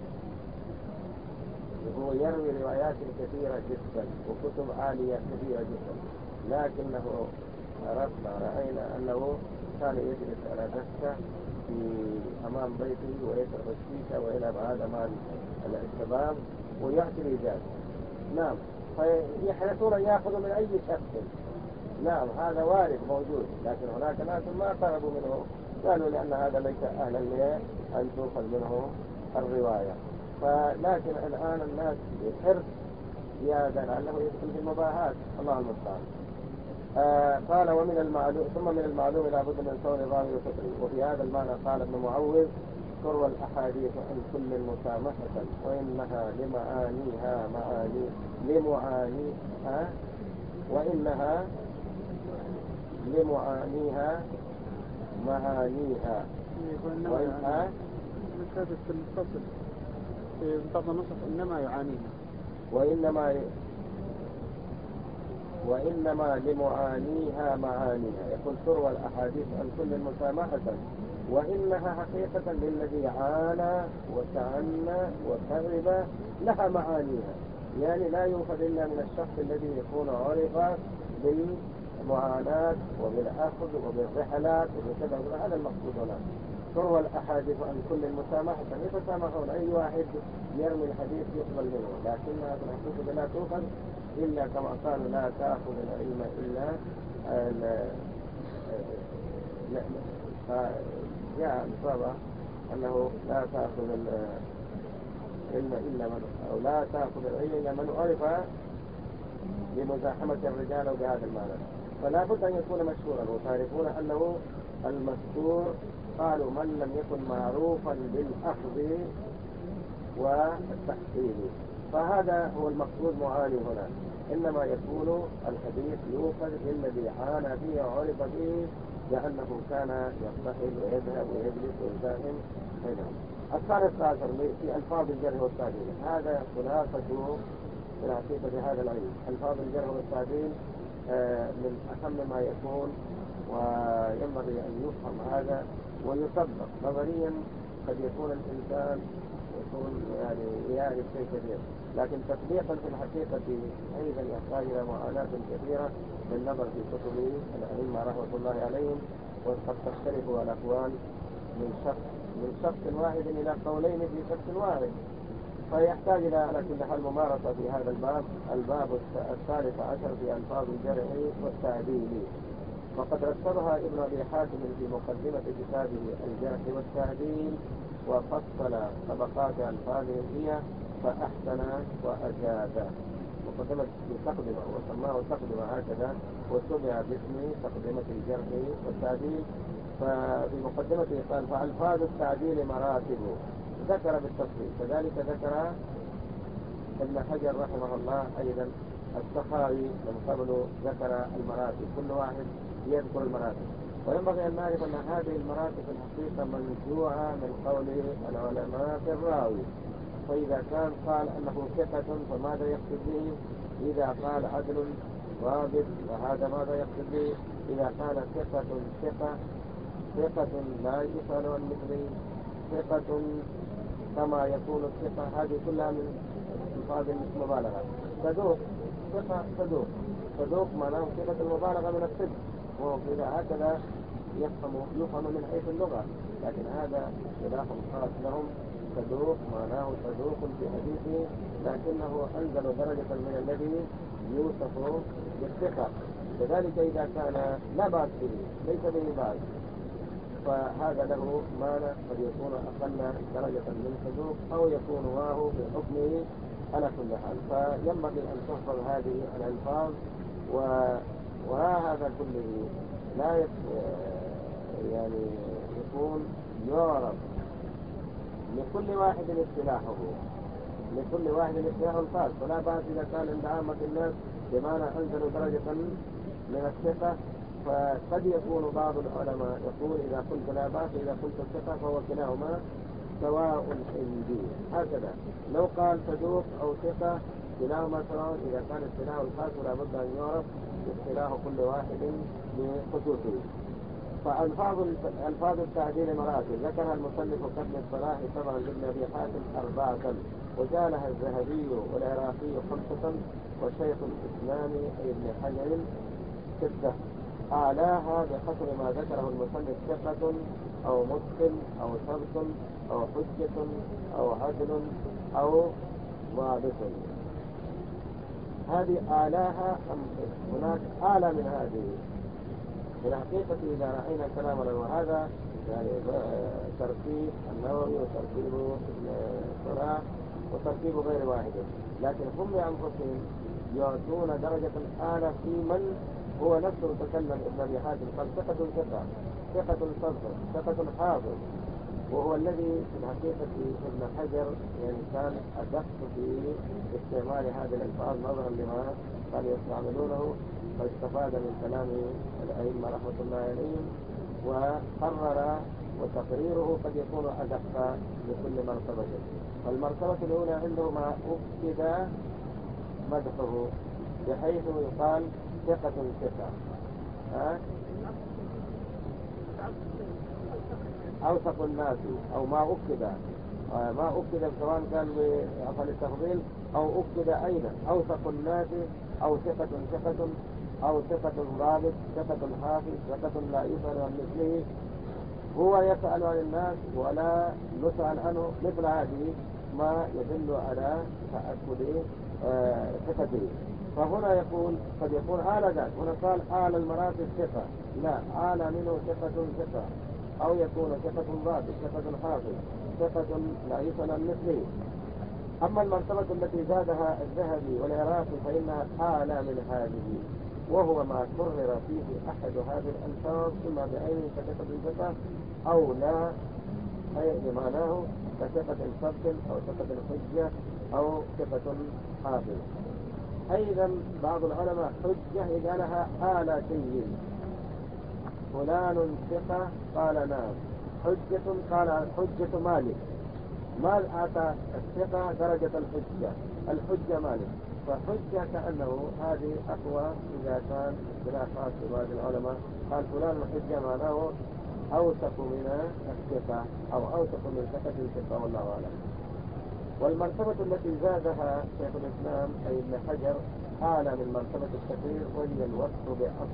هو يروي روايات كثيرة جدا وكتب عالية كثيرة جدا، لكنه رأينا أنه كان يجلس على دكة في أمام بيته ويشرب الشيشة ويلعب هذا مع الشباب ويأتي الإجازة. نعم، فيحرصون أن يأخذوا من أي شخص. نعم، هذا وارد موجود، لكن هناك ناس ما طلبوا منه قالوا لأن هذا ليس أهلا لأن تؤخذ منه الرواية. فلكن الآن الناس بحرص زيادة لعله يدخل في المباحات، الله المستعان. قال ومن المعلوم ثم من المعلوم لا بد من كون الراوي وفكره. وفي هذا المعنى قال ابن معوذ تروى الأحاديث عن كل مسامحة وإنها لمعانيها وإنها لمعانيها معانيها وإنها كتابة في المتصل في بعض النصف إنما يعانيها وإنما لمعانيها معانيها. يقول تروى الأحاديث عن كل مسامحة وإنها حقيقة للذي عانى وتعنى وكذب لها معانيها، يعني لا يؤخذ إلا من الشخص الذي يكون عرف بالمعاناة وبالأخذ وبالرحلات وبكذا. هذا المقصود هنا. تروى الأحاديث عن كل مسامحة، يتسامحون، أي واحد يرمي الحديث يقبل منه، لكنها في الحقيقة لا تؤخذ إلا كما قالوا لا تأخذ العلم إلا جاء الصابة أنه لا تأخذ العلم إلا من أو لا تأخذ العلم إلا من عرف بمزاحمة الرجال وبهذا المعنى. فلا بد أن يكون مشهورا، وتعرفون أنه المشهور قالوا من لم يكن معروفا بالأخذ والتحصيل، فهذا هو المقصود معاني هنا. إنما يكون الحديث يؤخذ للذي عانى فيه وعرف به لأنه كان يرتحل ويذهب ويجلس ويزاحم هنا. الثالث عشر في ألفاظ الجرح والتعديل، هذا خلاصة في الحقيقة هذا العلم. ألفاظ الجرح والتعديل من أهم ما يكون، وينبغي أن يفهم هذا ويطبق نظريا. قد يكون الإنسان يكون يعرف شيء كثير، لكن تطبيقا في الحقيقة أيضا يحتاج إلى معاناة كثيرة بالنظر في كتب الأئمة رحمة الله عليهم، وقد تختلف الأقوال من شخص واحد إلى قولين في شخص واحد، فيحتاج إلى على كل حال ممارسة في هذا الباب الثالث عشر في ألفاظ الجرح والتعديل. وقد رتبها ابن أبي حاتم في مقدمة كتابه الجرح والتعديل وفصل طبقات ألفاظهم هي فأحسن وأجاد. مقدمة تقدمة وسماه تقدمة هكذا، وسمع باسم تقدمة الجرح والتعديل. ففي مقدمته قال فألفاظ التعديل مراتب، ذكر بالتفصيل. كذلك ذكر ابن حجر رحمه الله أيضا السخاوي من قبل ذكر المراتب، كل واحد يذكر المراتب. وينبغي أن نعرف أن هذه المراتب الحقيقة منزوعة من قول العلماء في الراوي. فإذا كان قال أنه ثقة فماذا يقصد به؟ إذا قال عدل ضابط وهذا ماذا يقصد به؟ إذا كان ثقة لا يسأل عن مثله، ثقة كما يكون الثقة، هذه كلها من ألفاظ المبالغة. صدوق، ثقة صدوق معناه ثقة المبالغة من الصدق، وإذا هكذا يفهم من حيث اللغة، لكن هذا خلاف خاص لهم. صدوق معناه صدوق في حديثه، لكنه أنزل درجة من الذي يوصف بالثقة. كذلك إذا كان لا بأس به ليس به بأس، فهذا له معنى قد يكون أقل درجة من صدوق أو يكون واو في حكمه على كل حال. فينبغي أن تحفظ هذه الألفاظ، وهذا كله لا يعني يكون يعرف لكل واحد اصطلاحه، لكل واحد اصطلاح خاص. فلا بأس إذا كان عند عامة الناس بمعنى أنزلوا درجة من الثقة، فقد يكون بعض العلماء يقول إذا قلت لا بأس إذا قلت الثقة فهو كلاهما سواء عندي. هكذا لو قال صدوق أو ثقة كلاهما سواء، إذا كان اصطلاح الخاص لا بد أن يعرف اصطلاح كل واحد بخصوصه. فألفاظ التعديل مراتب ذكرها المصنف كابن الصلاح طبعا لابن أبي حاتم 4، وجعلها الذهبي والعراقي 5، وشيخ الإسلام أي ابن حجر 6. أعلاها بحسب ما ذكره المصنف ثقة أو متقن أو ثبت أو حجة أو عدل أو ضابط. هذه أعلاها هناك أعلى من هذه. في الحقيقة إذا رأينا كلامنا وهذا يعني ترتيب النووي وترتيب ابن صلاح وترتيب غير واحد، لكن هم بأنفسهم يعطون درجة أعلى في من هو نفسه تكلم ابن أبي حاتم قال ثقة ثقة، ثقة صدق، ثقة حافظ، وهو الذي في الحقيقة ابن حجر يعني كان أدق في استعمال هذه الألفاظ نظرا لما كانوا يستعملونه، فاستفاد من كلام الأئمة رحمة الله عليهم وقرر، وتقريره قد يكون أدق لكل مرتبة. فالمرتبة الأولى عنده ما أكد مدحه بحيث يقال ثقة ثقة، أوثق الناس أو ما أكد، ما أكد سواء كان بعفن التفضيل أو أكد أيضا أوثق الناس أو ثقة ثقة أو ثقة ضابط، ثقة حافظ، ثقة لا يسأل عن مثله، هو يسأل عن الناس ولا نسأل عنه، مثل هذه ما يدل على تأكد ثقته. فهنا يقول قد يكون آل ذات، هنا قال آل المراتب ثقة، لا آل منه ثقة ثقة، أو يكون ثقة ضابط، ثقة حافظ، ثقة لا يسأل عن مثله. أما المرتبة التي زادها الذهبي والعراقي فإنها أعلى من هذه، وهو ما كرر فيه أحد هذه الألفاظ إما بعينه كثقة ثقة أو لا، أي بمعناه كثقة صدق أو ثقة حجة أو ثقة حافظ. أيضا بعض العلماء حجة يجعلها آلاتين، فلان ثقة قال نعم، حجة قال حجة مالك، ما أعطى الثقة درجة الحجة، الحجة مالك، فحجة كأنه هذه أقوى إذا كان اصطلاح خاص بعض العلماء قال فلان الحجة معناه أوثق من الثقة أو أوثق من ثقة الثقة والله أعلم. والمرتبة التي زادها شيخ الإسلام أي ابن حجر أعلى من مرتبة التقرير، وهي الوصف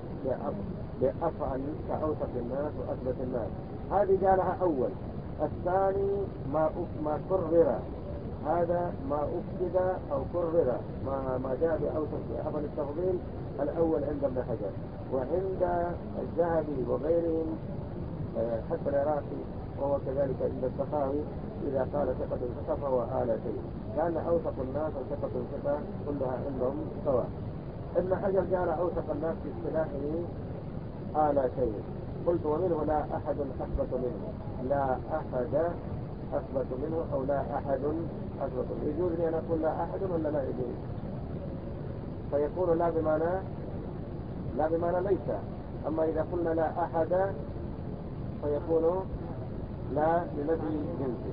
بأفعل كأوثق الناس وأثبت الناس، هذه جعلها أول. الثاني ما كرر، هذا ما أكد أو كرر ما جاء بأوثق بأفعل التفضيل الأول عند ابن حجر، وعند الذهبي وغيرهم حتى العراقي وهو كذلك عند السخاوي إذا قال ثقة ثقة فهو آلتين، كان أوثق الناس وثقة ثقة كلها عندهم سواء. ابن حجر جعل أوثق الناس في اصطلاحه آلتين، قلت ومنه لا أحد أثبت منه، لا أحد أثبت منه أو لا أحد أثبت منه. يجوز لي أن أقول لا أحد ولا لا يجوز؟ فيكون لا بمعنى ليس، أما إذا قلنا لا أحد فيكون لا لنفي جنسي،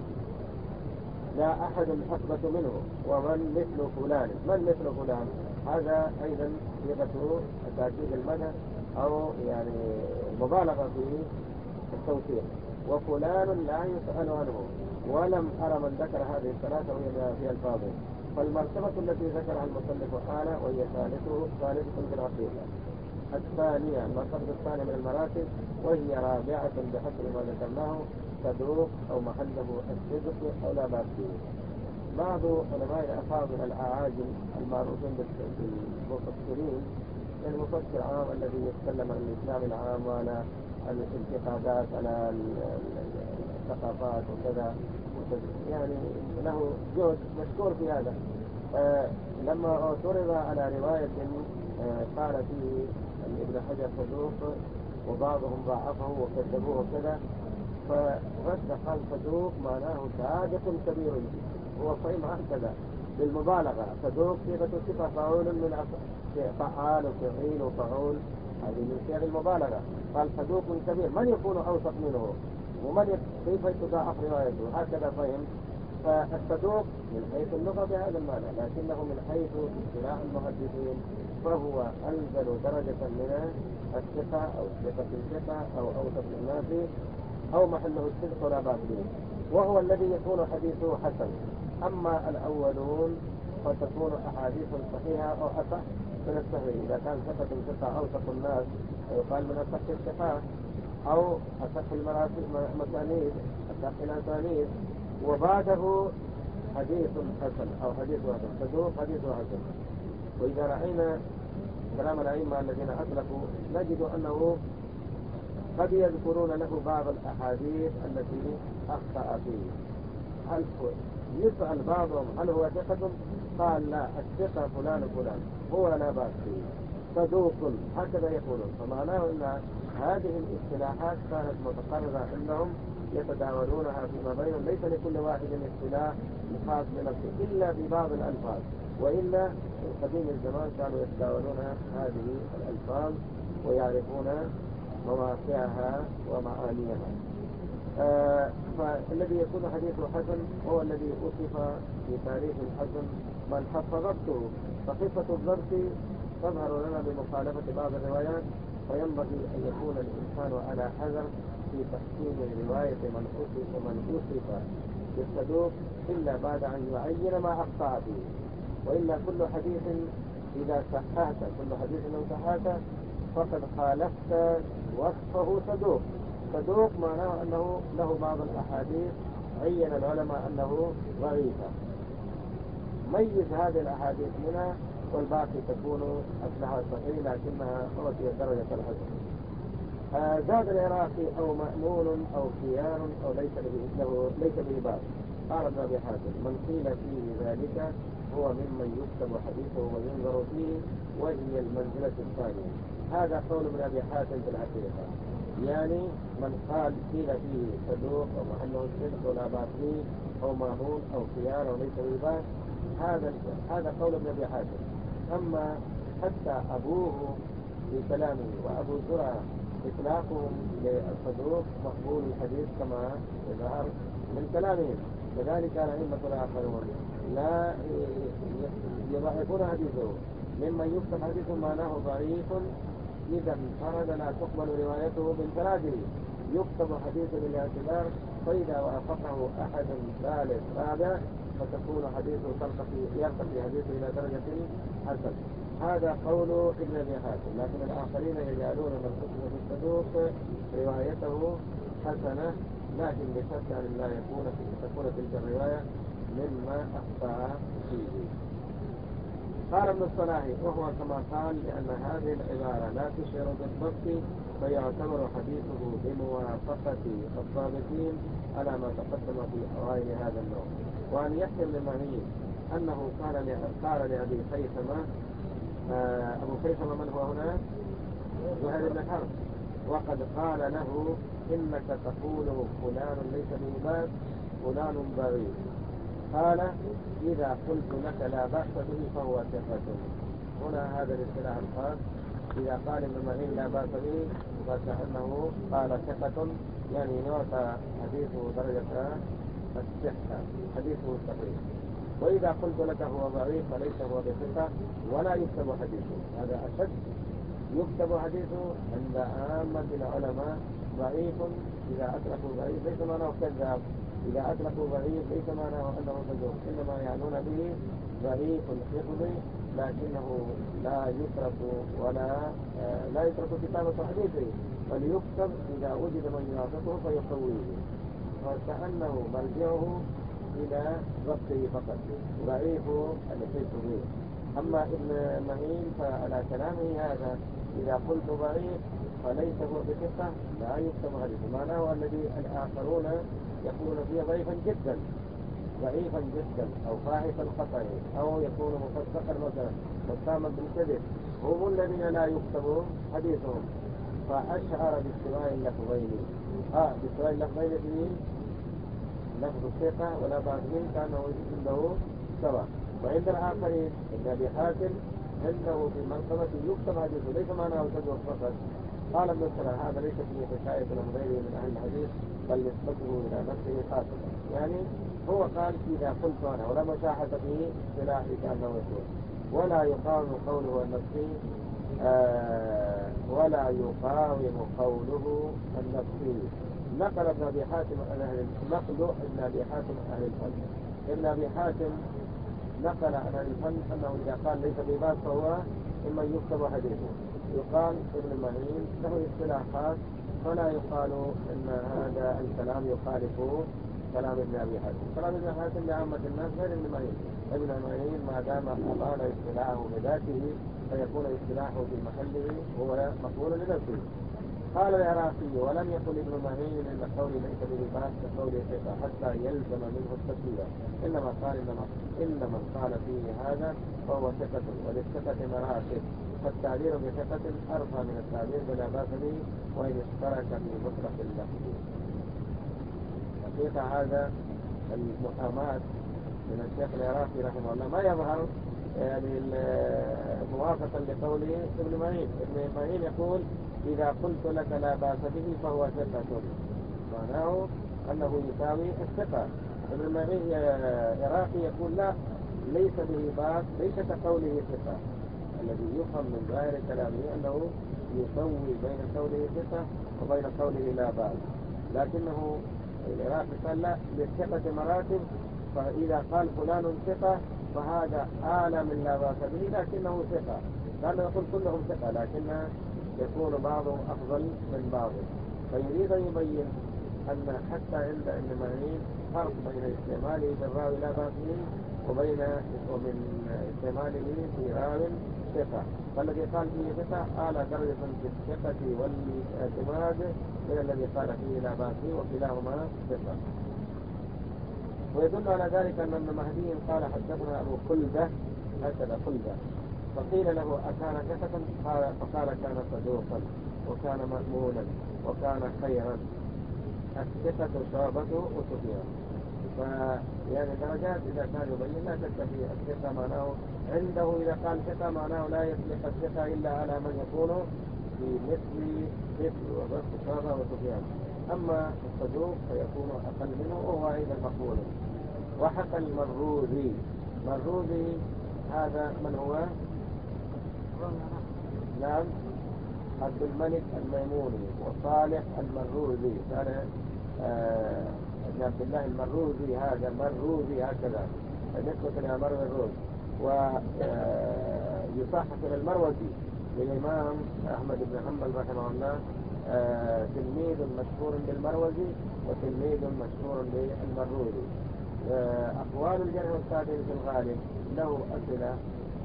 لا أحد أثبت منه، ومن مثل فلان، من مثل فلان هذا أيضا صيغة تأكيد المدى أو يعني مبالغة في التوثيق، وفلان لا يسأل عنه، ولم أرى من ذكر هذه الثلاثة وهي في الفاضل. فالمرتبة التي ذكرها المصنف أعلى وهي ثالثة في العقيدة. الثانية المرتبة الثانية من المراتب وهي رابعة بحسب ما ذكرناه صدوق أو محله الصدق أو لا بأس به. بعض علماء الأفاضل الأعاجم المعروفين بالمفسرين، المفسر عام الذي يتكلم عن الإسلام العام وعلى الانتقادات على الثقافات وكذا، يعني له جهد مشكور في هذا. لما اعترض على رواية قال فيه ابن حجر صدوق وبعضهم ضعفه وكذبوه وكذا، فرد قال صدوق معناه صادق كبير، هو فهم هكذا بالمبالغة، صدوق صيغة صفة فعول من فعال وفعيل وفعول، هذه من صيغ المبالغة، قال صدوق كبير، من يكون أوثق منه كيف تضاعف روايته، هكذا فهم. فالصدوق من حيث اللغة بهذا المعنى، لكنه من حيث اصطلاح المحدثين فهو أنزل درجة من الثقة أو ثقة الثقة أو أوثق الناس أو محله الصدق ولا بأس به، وهو الذي يكون حديثه حسن. أما الأولون فتكون أحاديث صحيحة أو أصح من الصحيح، إذا كان ثقة الثقة أوثق الناس ويقال من أصح الثقات أو أصح المسانيد أصح الأسانيد، وبعده حديث حسن أو حديث حسن، صدوق حديث حسن. وإذا رأينا كلام الأئمة الذين أطلقوا نجد أنه قد يذكرون له بعض الأحاديث التي أخطأ فيه. هل يسأل بعضهم هل هو ثقة؟ قال لا، الثقة فلان فلان، هو لا بأس به، صدوق، هكذا يقولون. فمعناه أن هذه الاصطلاحات كانت متقررة أنهم يتداولونها فيما بينهم، ليس لكل واحد اصطلاح خاص بنفسه إلا في بعض الألفاظ، وإلا في قديم الزمان كانوا يتداولون هذه الألفاظ ويعرفون مواقعها ومعانيها. فالذي يكون حديثه حسن هو الذي وصف في تاريخ الحسن من حفظته، فخفة الضبط تظهر لنا بمخالفة بعض الروايات، فينبغي أن يكون الإنسان على حذر في تحسين رواية من وصف بالصدوق إلا بعد أن يعين ما أخطأ فيه. وإلا كل حديث إذا صححت كل حديث لو صححت فقد خالفت وصفه صدوق. صدوق معناه أنه له بعض الأحاديث عين العلماء أنه ضعيفة، ميز هذه الأحاديث منها والباقي تكون أصلها صحيح لكنها أعطيت درجة الحسن. زاد العراقي أو مأمون أو خيار أو ليس به باب. قال ابن أبي حاتم من قيل فيه ذلك هو ممن يكتب حديثه وينظر فيه، وهي المنزلة الثانية. هذا قول ابن أبي حاتم في الحقيقة، يعني من قال قيل فيه صدوق أو محله الصدق ولا بأس به أو مأمون أو خيار أو ليس به باب، هذا قول ابن أبي حاتم. أما حتى أبوه في كلامه وأبو زرعة إطلاقهم للصدوق مقبول الحديث كما ظهر من كلامهم. كذلك الأئمة الآخرون لا يضعفون حديثه، ممن يكتب حديثه معناه ضعيف إذا انفرد لا تقبل روايته بالفراده، يكتب حديثه بالاعتبار، فإذا وافقه أحد ثالث رابع فتكون حديثه يرتقي حديثه إلى درجة حسن. هذا قول ابن أبي حاتم، لكن الآخرين يجعلون من حكم بالصدوق روايته حسنة، لكن بشرط أن لا تكون تلك الرواية مما أخطأ فيه. قال ابن الصلاح وهو كما قال لأن هذه العبارة لا تشعر بالضبط فيعتبر حديثه بموافقة الضابطين على ما تقدم في أوائل هذا النوع. وأن يحكي ابن معين أنه قال لأبي خيثمة، أبو خيثمة من هو هنا؟ زهير بن حرب، وقد قال له إنك تقوله فلان ليس به بأس فلان ضعيف، قال إذا قلت لك لا بأس به فهو ثقة. هنا هذا الاصطلاح الخاص، إذا قال ابن معين لا بأس به فكأنه قال ثقة، يعني يعطى حديثه درجة الصحة، حديثه صحيح. وإذا قلت لك هو ضعيف فليس هو بثقة ولا يكتب حديثه، هذا أشد. يكتب حديثه عند عامة العلماء ضعيف، إذا أطلقوا ضعيف ليس معناه كذاب، إذا أطلقوا ضعيف ليس معناه أنه صدوق، إنما يعنون به ضعيف الحفظ، لكنه لا يترك كتابة حديثه، بل يكتب إذا وجد من يوافقه فيقويه، وكأنه مرجعه إلى ضبطه فقط، ضعيف الحفظ. أما ابن معين فعلى كلامه هذا إذا قلت ضعيف فليس هو بثقة لا يكتب حديثه، معناه الذي الآخرون يقولون فيه ضعيفا جدا أو فاحش الخطأ أو يكون مصدقا مثلا متهما بالكذب، هم الذين لا يكتب حديثهم. فأشعر باستواء اللفظين في لفظ الثقة ولا بأس به كأنه عنده سواء. وعند الآخرين ابن أبي حاتم عنده في مرتبة يكتب حديثه ليس معناه صدوق فقط. قال ابن الصلاح هذا ليس فيه حكاية من غيره من أهل الحديث بل نسبته إلى نفسه خاصة، يعني هو قال إذا قلت أنا ولا مشاحة في اصطلاحي كأنه يقول ولا يقاوم قوله النفسي نقل ابن أبي حاتم عن أهل الفن. ابن أبي حاتم نقل عن أهل الفن أنه إذا قال ليس بباس فهو إما يكتب حديثه. يقال ابن معين له اصطلاحات فلا يقال أن هذا الكلام يخالف كلام ابن أبي حاتم. كلام ابن حاتم لعامة الناس غير ابن معين. ابن معين ما دام أبان اصطلاحه بذاته فيكون اصطلاحه في محله هو مقبول لنفسه. قال العراقي ولم يقل ابن معين إن قولي ليس به بأس كقوله ثقة حتى يلزم منه التسلية، إنما قال إن من قال فيه هذا فهو ثقة، وللثقة مراتب، فالتعبير بثقة أرفع من التعبير بلا بأس به وإن اشترك في مطلق اللفظ. حقيقة هذا المحاماة من الشيخ العراقي رحمه الله ما يظهر يعني موافقا لقوله ابن معين. ابن معين يقول إذا قلت لك لا بأس به فهو ثقة، معناه أنه يساوي الثقة. ابن معين العراقي يقول لا، ليس به بأس، ليس كقوله ثقة، الذي يفهم من ظاهر كلامه أنه يسوي بين قوله ثقة وبين قوله لا بأس، لكنه العراقي قال لا، للثقة مراتب، فإذا قال فلان ثقة فهذا أعلى من لا بأس به لكنه ثقة، لأنه يقول كلهم ثقة لكن يكون بعضهم أفضل من بعض. فيريد أن يبين أن حتى عند ابن معين فرق بين استعماله بالراوي لا بأس به ومن استعماله في راو ثقة، فالذي قال فيه ثقة أعلى درجة في الثقة والاعتماد من الذي قال فيه لا بأس به، وكلاهما ثقة. ويدل على ذلك أن ابن مهدي قال حدثنا أبو خلدة، هكذا خلدة، فقيل له أكان ثقة؟ فقال كان صدوقا وكان مأمونا وكان خيرا. الثقة شعبة وسفيان، فيعني درجات إذا كان يبين لا تكتفي الثقة معناه عنده، إذا قال ثقة معناه لا يطلق الثقة إلا على من يكون في مثل حفظ وضبط شعبة وسفيان، أما الصدوق فيكون أقل منه وهو أيضا مقبول. وحكى المروذي هذا من هو؟ نعم، عبد الملك الميموني وصالح المروذي، كان ابن عبد الله المروذي، هذا مروذي هكذا نسبة إلى مروي الروز، ويصحح إلى المروزي للإمام أحمد بن حنبل رحمه الله، تلميذ مشهور بالمروزي وتلميذ مشهور بالمروذي. أقوال الجرح والتعديل في الغالب له أصلة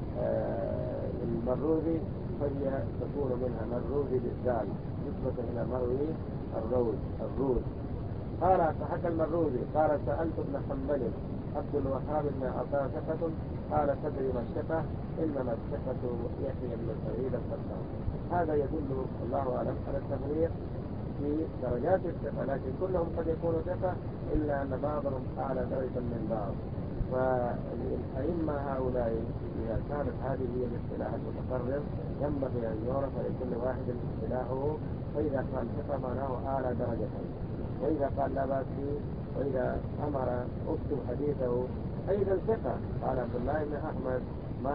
المروذي، فهي تكون منها مروذي بالدال نسبة إلى مروي الروز. قال فحكى المروذي قال سألت ابن حنبل عبد الوهاب بن عطاء ثقة؟ قال تدري ما الثقة؟ إنما الثقة يحيى بن سعيد القطان. هذا يدل الله أعلم على التفريق في درجات الثقة، لكن كلهم قد يكونوا ثقة إلا أن بعضهم أعلى درجة من بعض. فالأئمة هؤلاء إذا كانت هذه هي الاصطلاح المتقرر ينبغي أن يعرف لكل واحد اصطلاحه، فإذا قال ثقة معناه أعلى درجة، وإذا قال لا بأس به، وإذا أمر أكتب حديثه أيضا ثقة. قال عبد الله بن أحمد ما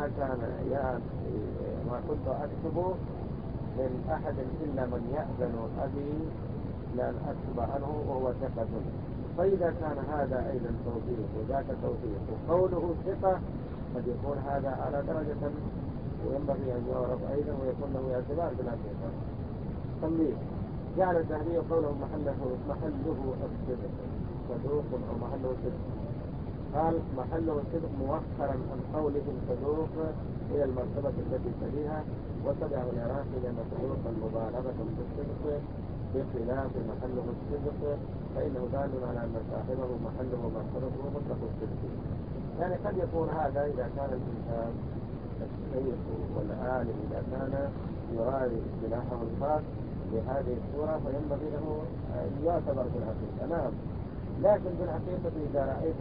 كنت أكتب من أحد إلا من يأذن أبي لأن أكتب عنه وهو ثقة. فإذا كان هذا أيضا توثيق وذاك توثيق وقوله ثقة قد يكون هذا على درجة وينبغي أن يعرف أيضا ويكون له اعتبار بالحقيقة. تنبيه: جعل الذهبي قوله محله الصدق صدوق أو محله الصدق، قال محله الصدق مؤخرا عن قوله صدوق إلى المرتبة التي تليها، وتبعه العراقي لأن صدوق المبالغة في الصدق بخلاف محله الصدق، فإنه دال على أن صاحبه محله مرتبته مطلق الصدق. يعني قد يكون هذا إذا كان الإنسان الشيخ والعالم إذا كان يراعي اصطلاحه الخاص بهذه الصورة فينبغي له أن يعتبر في الحقيقة. نعم، لكن في الحقيقة إذا رأيت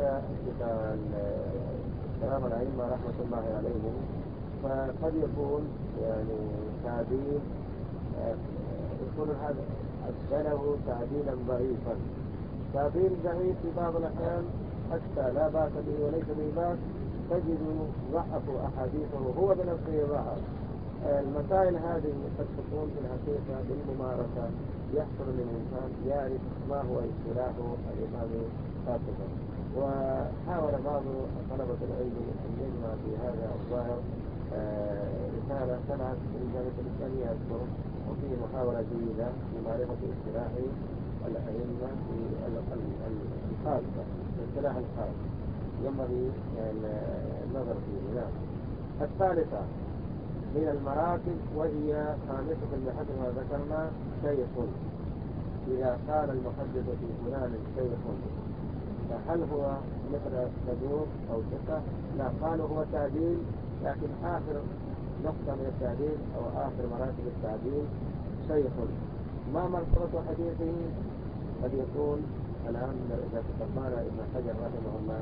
كلام الأئمة رحمة الله عليهم فقد يكون يعني تعديل يكون هذا أدخله تعديلا ضعيفا. تعديل ضعيف في بعض الأحيان حتى لا بأس به وليس به بأس تجد ضعف أحاديثه هو بنفسه ضعف. المسائل هذه قد تكون في الحقيقة بالممارسة يحصل للإنسان يعرف ما هو اصطلاح الإمام خاصة. وحاول بعض طلبة العلم أن يجمع في هذا الظاهر رسالة طلعت في الجامعة الإسلامية أذكر، وفيه محاولة جيدة في معرفة اصطلاح الأئمة في الخاصة، الاصطلاح الخاص ينبغي النظر فيه. نعم. الثالثة من المراتب، وهي خامسة بحسب ما ذكرنا شيخ. إذا قال المحدث في فلان شيخ فهل هو مثل صدوق أو ثقة؟ لا، قالوا هو تعديل، لكن آخر نقطة من التعديل أو آخر مراتب التعديل شيخ. ما مرتبة حديثه؟ قد يكون الآن إذا تقبل ابن حجر رحمه الله،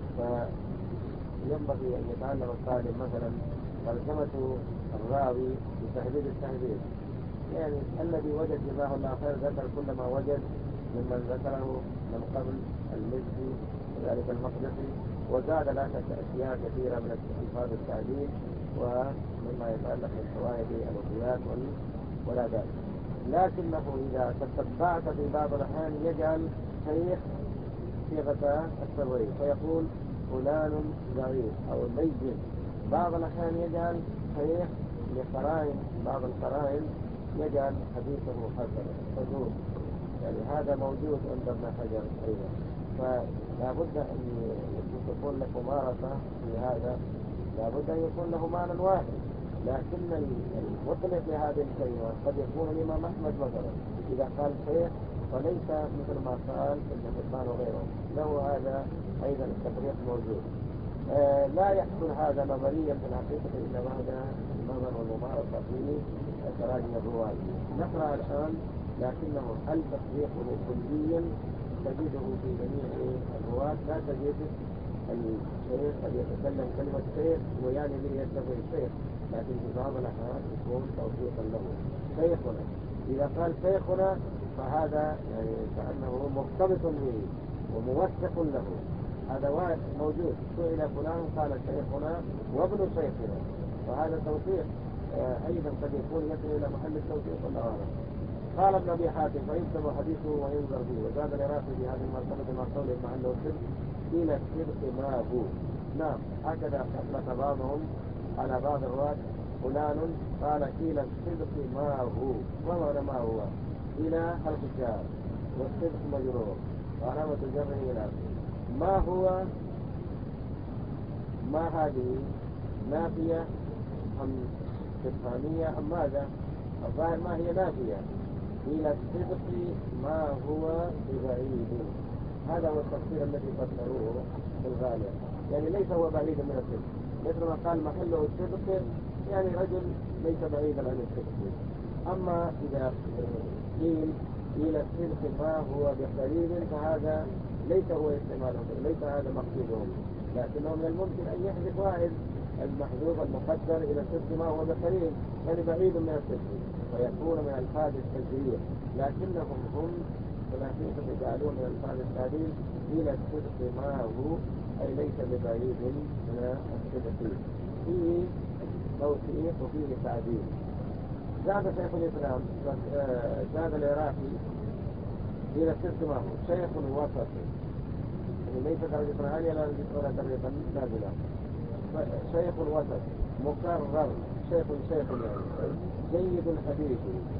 فينبغي أن يتعلم الطالب مثلا ترجمة الراوي بتهذيب التهذيب، يعني الذي وجد جزاه الله خير ذكر كل ما وجد ممن ذكره من قبل المزي وذلك المقدسي، وزاد لا شك أشياء كثيرة من ألفاظ التعديل ومما يتعلق بالفوائد الوفيات ولا ذلك. لكنه إذا تتبعت في بعض الأحيان يجعل شيخ صيغة السرية فيقول فلان ضعيف أو لين. بعض الأحيان يجعل شيخ لقرائن، بعض القرائن يجعل حديثه حسنا صدوق، يعني هذا موجود عند ابن حجر أيضا. فلا بد أن تكون لك ممارسة في هذا، لا بد أن يكون له معنى واحد، لكن المطلق لهذه الكلمة قد يكون الإمام أحمد مثلا إذا قال شيخ فليس مثل ما قال ابن حبان وغيره، له هذا أيضا التفريق موجود. لا يحصل هذا نظريا في الحقيقة إلا بعد النظر والممارسة في تراجم الرواة. نقرأ الآن، لكنه هل تفريقه كليا تجده في جميع الرواة؟ لا تجد الشيخ قد يتكلم كلمة شيخ ويعني به يتبع الشيخ، لكن في بعض الأحيان يكون توثيقا له شيخنا. إذا قال شيخنا فهذا يعني كأنه مرتبط به وموثق له، هذا موجود. سئل فلان قال شيخنا وابن شيخنا، وهذا توثيق أيضا قد يكون يصل إلى محل التوثيق والله أعلم. قال ابن أبي حاتم فيكتب حديثه وينظر فيه، وزاد العراقي في هذه المرتبة مع قوله محله الصدق إلى الصدق ما هو. نعم، هكذا أطلق بعضهم على بعض الرواة فلان قال إلى الصدق ما هو. ما معنى ما هو؟ إلى الخشاب والصدق مجرور وعلامة جره إلى ما هو. ما هذه نافية أم استفهامية أم ماذا؟ الظاهر ما هي نافية. إلى الصدق ما هو ببعيد، هذا هو التفسير الذي فسروه في الغالب، يعني ليس هو بعيد من الصدق، مثل ما قال محله الصدق يعني رجل ليس بعيدا عن الصدق. أما إذا قيل إلى الصدق ما هو بقريب فهذا ليس هو استعمالهم، ليس هذا مقصودهم، لكنه من الممكن أن يحذف واحد المحذوف المقدر إلى الصدق ما هو بقريب، يعني بعيد من الصدق، ويكون من ألفاظ التجريح، لكنهم هم ثلاثين يجعلون من ألفاظ التعديل إلى الصدق ما هو، أي ليس ببعيد من الصدق. فيه توثيق وفيه تعديل. زاد شيخ الإسلام زاد العراقي إلى الصدق ما هو شيخ وسط، يعني ليس درجة عالية ولا درجة نازلة، شيخ وسط مكرر، شيخ يعني جيد الحديث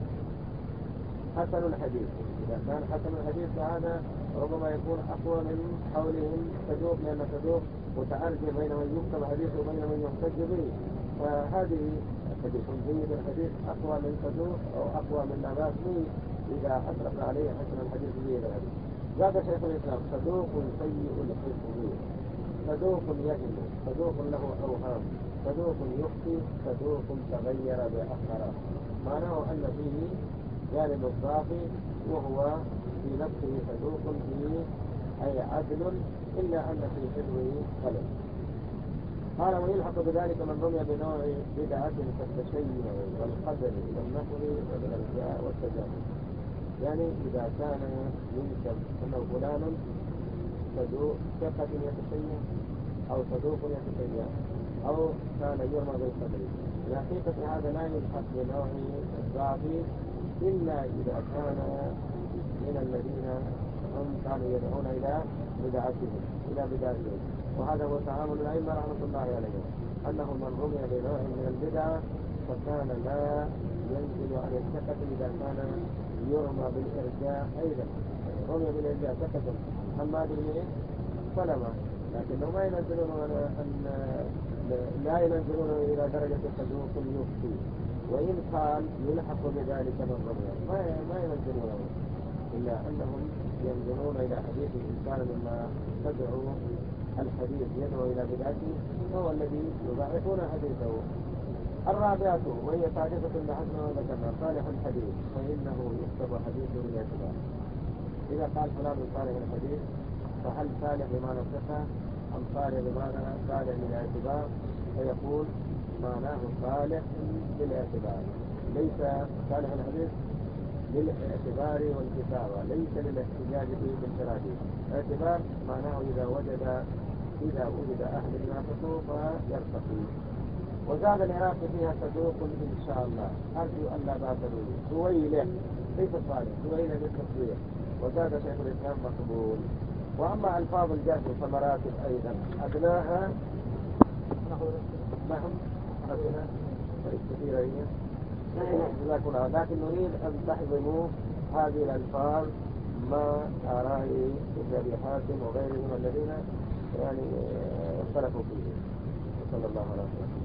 حسن الحديث. إذا كان حسن الحديث فهذا ربما يكون أقوى من قولهم صدوق، لأن صدوق متعرج بين من يكتب حديثه وبين من يحتج به، فهذه قد يكون جيد الحديث أقوى من صدوق أو أقوى من لا بأس به إذا أطلق عليه حسن الحديث جيد الحديث. زاد شيخ الإسلام صدوق سيء الحفظ، صدوق يهم، صدوق له أوهام، صدوق يخطئ، صدوق تغير بأخره. معناه أن فيه جانب الضعف وهو في نفسه صدوق فيه أي عدل، إلا أن في حفظه خلل. قال ويلحق بذلك من رمي بنوع بدعة كالتشيع والقدر والنقل والإرجاء والتجاهل، يعني إذا كان ينسب أنه فلان صدوق ثقة يتشيع أو صدوق يتشيع أو كان يرمى بالقدر، في حقيقة هذا لا يلحق بنوع الضعف إلا إذا كان من الذين هم كانوا يدعون إلى بدعتهم، وهذا هو تعامل الأئمة رحمة الله عليهم، أنه من رمي بنوع من البدعة فكان لا ينزل عن الثقة إذا كان يرمى بالإرجاء أيضا، رمي بالإرجاء ثقة أما به سلمة، لكنه ما ينزلون لا ينزلون إلى درجة صدوق يفتي، وإن قال يلحق بذلك من رميه ما ينزلونه، إلا أنهم ينزلون إلى حديث الإنسان مما تدعو الحديث يدعو إلى بدعته، هو الذي يضاعفون حديثه. الرابعة وهي تعرفة بحسب ما ذكرنا صالح الحديث، فإنه يكتب حديثه بالاعتبار. إذا قال فلان صالح الحديث، فهل صالح بمعنى الصحة أم صالح بمعنى صالح للاعتبار؟ فيقول معناه صالح للاعتبار، ليس صالح الحديث للاعتبار والكتابة، ليس للاحتجاج به بالفرادي. الاعتبار معناه إذا وجد أهل ينافقوا فيرتقي. وزاد العراقي فيها صدوق إن شاء الله، أرجو أن لا بأسوا لي. سويلة ليس صالح، سويلة بالتصوير. وزاد شيخ الإسلام مقبول. وأما ألفاظ الجرح فمراتب أيضا أدناها نعم أدنى كثيرة هي، لكن نريد أن تحضموا هذه الألفاظ ما آراء ابن أبي حاتم وغيرهم الذين يعني اختلفوا فيه. صلى الله عليه وسلم.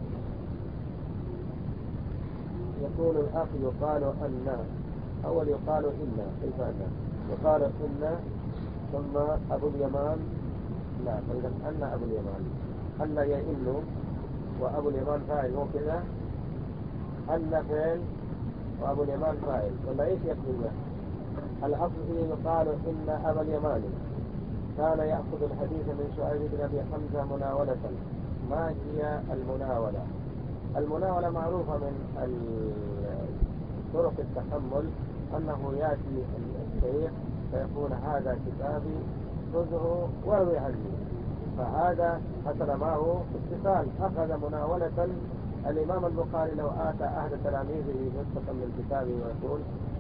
يقول الأخ يقال أن أول يقال إن، كيف أن يقال إن ثم أبو اليمان، لا فإذا أن أبو اليمان أن يئن وأبو اليمان فاعل، مو كذا؟ أن فعل وأبو اليمان فاعل، ولا إيش يقول؟ الأصل فيه يقال إن أبا اليمان كان يأخذ الحديث من شعيب بن أبي حمزة مناولة. ما هي المناولة؟ المناولة معروفة من طرق التحمل، أنه يأتي الشيخ فيقول هذا كتابي خذه واروي عني، فهذا حصل معه اتصال، أخذ مناولة. الإمام البخاري لو آتى أحد تلاميذه نسخة من كتابه ويقول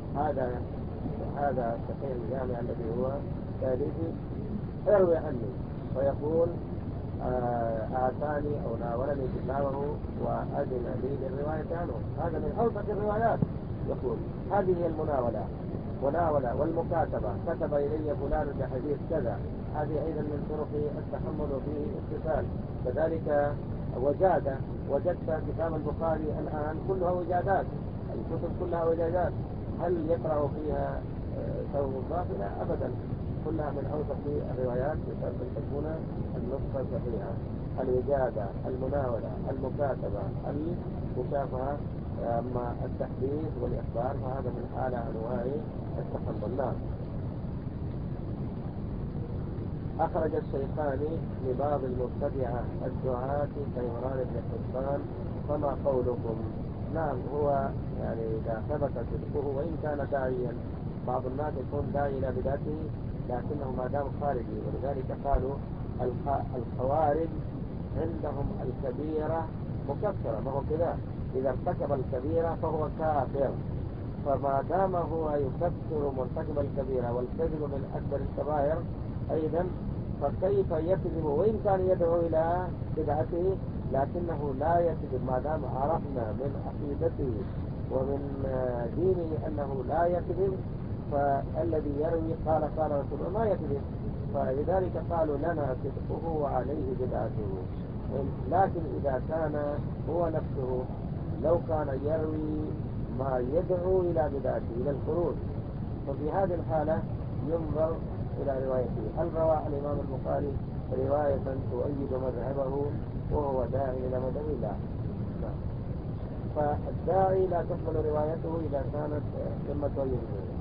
هذا الصحيح الجامع الذي هو تاليفي اروي عني، فيقول آتاني أو ناولني كتابه وأذن لي بالرواية عنه، هذا من أوثق الروايات. يقول هذه هي المناولة. والمكاتبة، كتب إلي فلان بحديث كذا، هذه أيضا من طرق التحمل وفيه اتصال. كذلك وجدت كتاب البخاري الآن كلها وجادات، الكتب كلها وجادات، هل يقرأ فيها سوء باطلا؟ أبدا، كلها من أوثق الروايات بشرط أن تكون النسخة صحيحة. الوجادة، المناولة، المكاتبة، المشافهة. أما التحديث والإخبار فهذا من أعلى أنواع التحمل. نعم. أخرج الشيخان لبعض المبتدعة الدعاة كعمران بن حبان، فما قولكم؟ نعم، هو يعني إذا ثبت صدقه وإن كان داعيا، بعض الناس يكون داعي إلى بدعته لكنه ما دام خارجي، ولذلك قالوا الخوارج عندهم الكبيرة مكفرة، ما هو كذا؟ إذا ارتكب الكبيرة فهو كافر، فما دام هو يكفر مرتكب الكبيرة والكذب من أكبر الكبائر أيضا، فكيف يكذب وإن كان يدعو إلى بدعته لكنه لا يكذب؟ ما دام عرفنا من عقيدته ومن دينه أنه لا يكذب، فالذي يروي قال رسول الله ما يكذب، فلذلك قالوا لنا صدقه وعليه بدعته. لكن إذا كان هو نفسه لو كان يروي ما يدعو إلى بدعته إلى الخروج، ففي هذه الحالة ينظر إلى روايته، هل روى الإمام البخاري رواية تؤيد مذهبه وهو داعي إلى مذهبه؟ لا. فالداعي لا تقبل روايته إذا كانت ثم تؤيد مذهبه.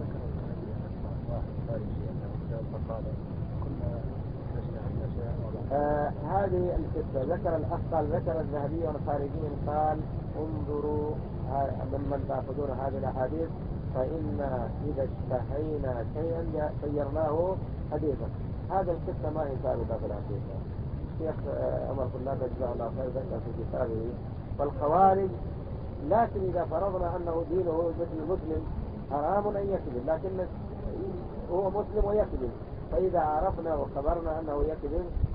هذه القصة ذكر الأخ قال ذكر الذهبي والخارجي قال انظروا ممن تأخذون هذه الأحاديث فإن إذا اشتهينا شيئا سيرناه حديثا. هذا القصة ما هي ثابتة في الحقيقة. الشيخ عمر خلاد جزاه الله خير ذكر في كتابه فالخوارج، لكن إذا فرضنا أنه دينه مثل مسلم حرام أن يكذب، لكن هو مسلم ويكذب، فإذا عرفنا وخبرنا أنه يكذب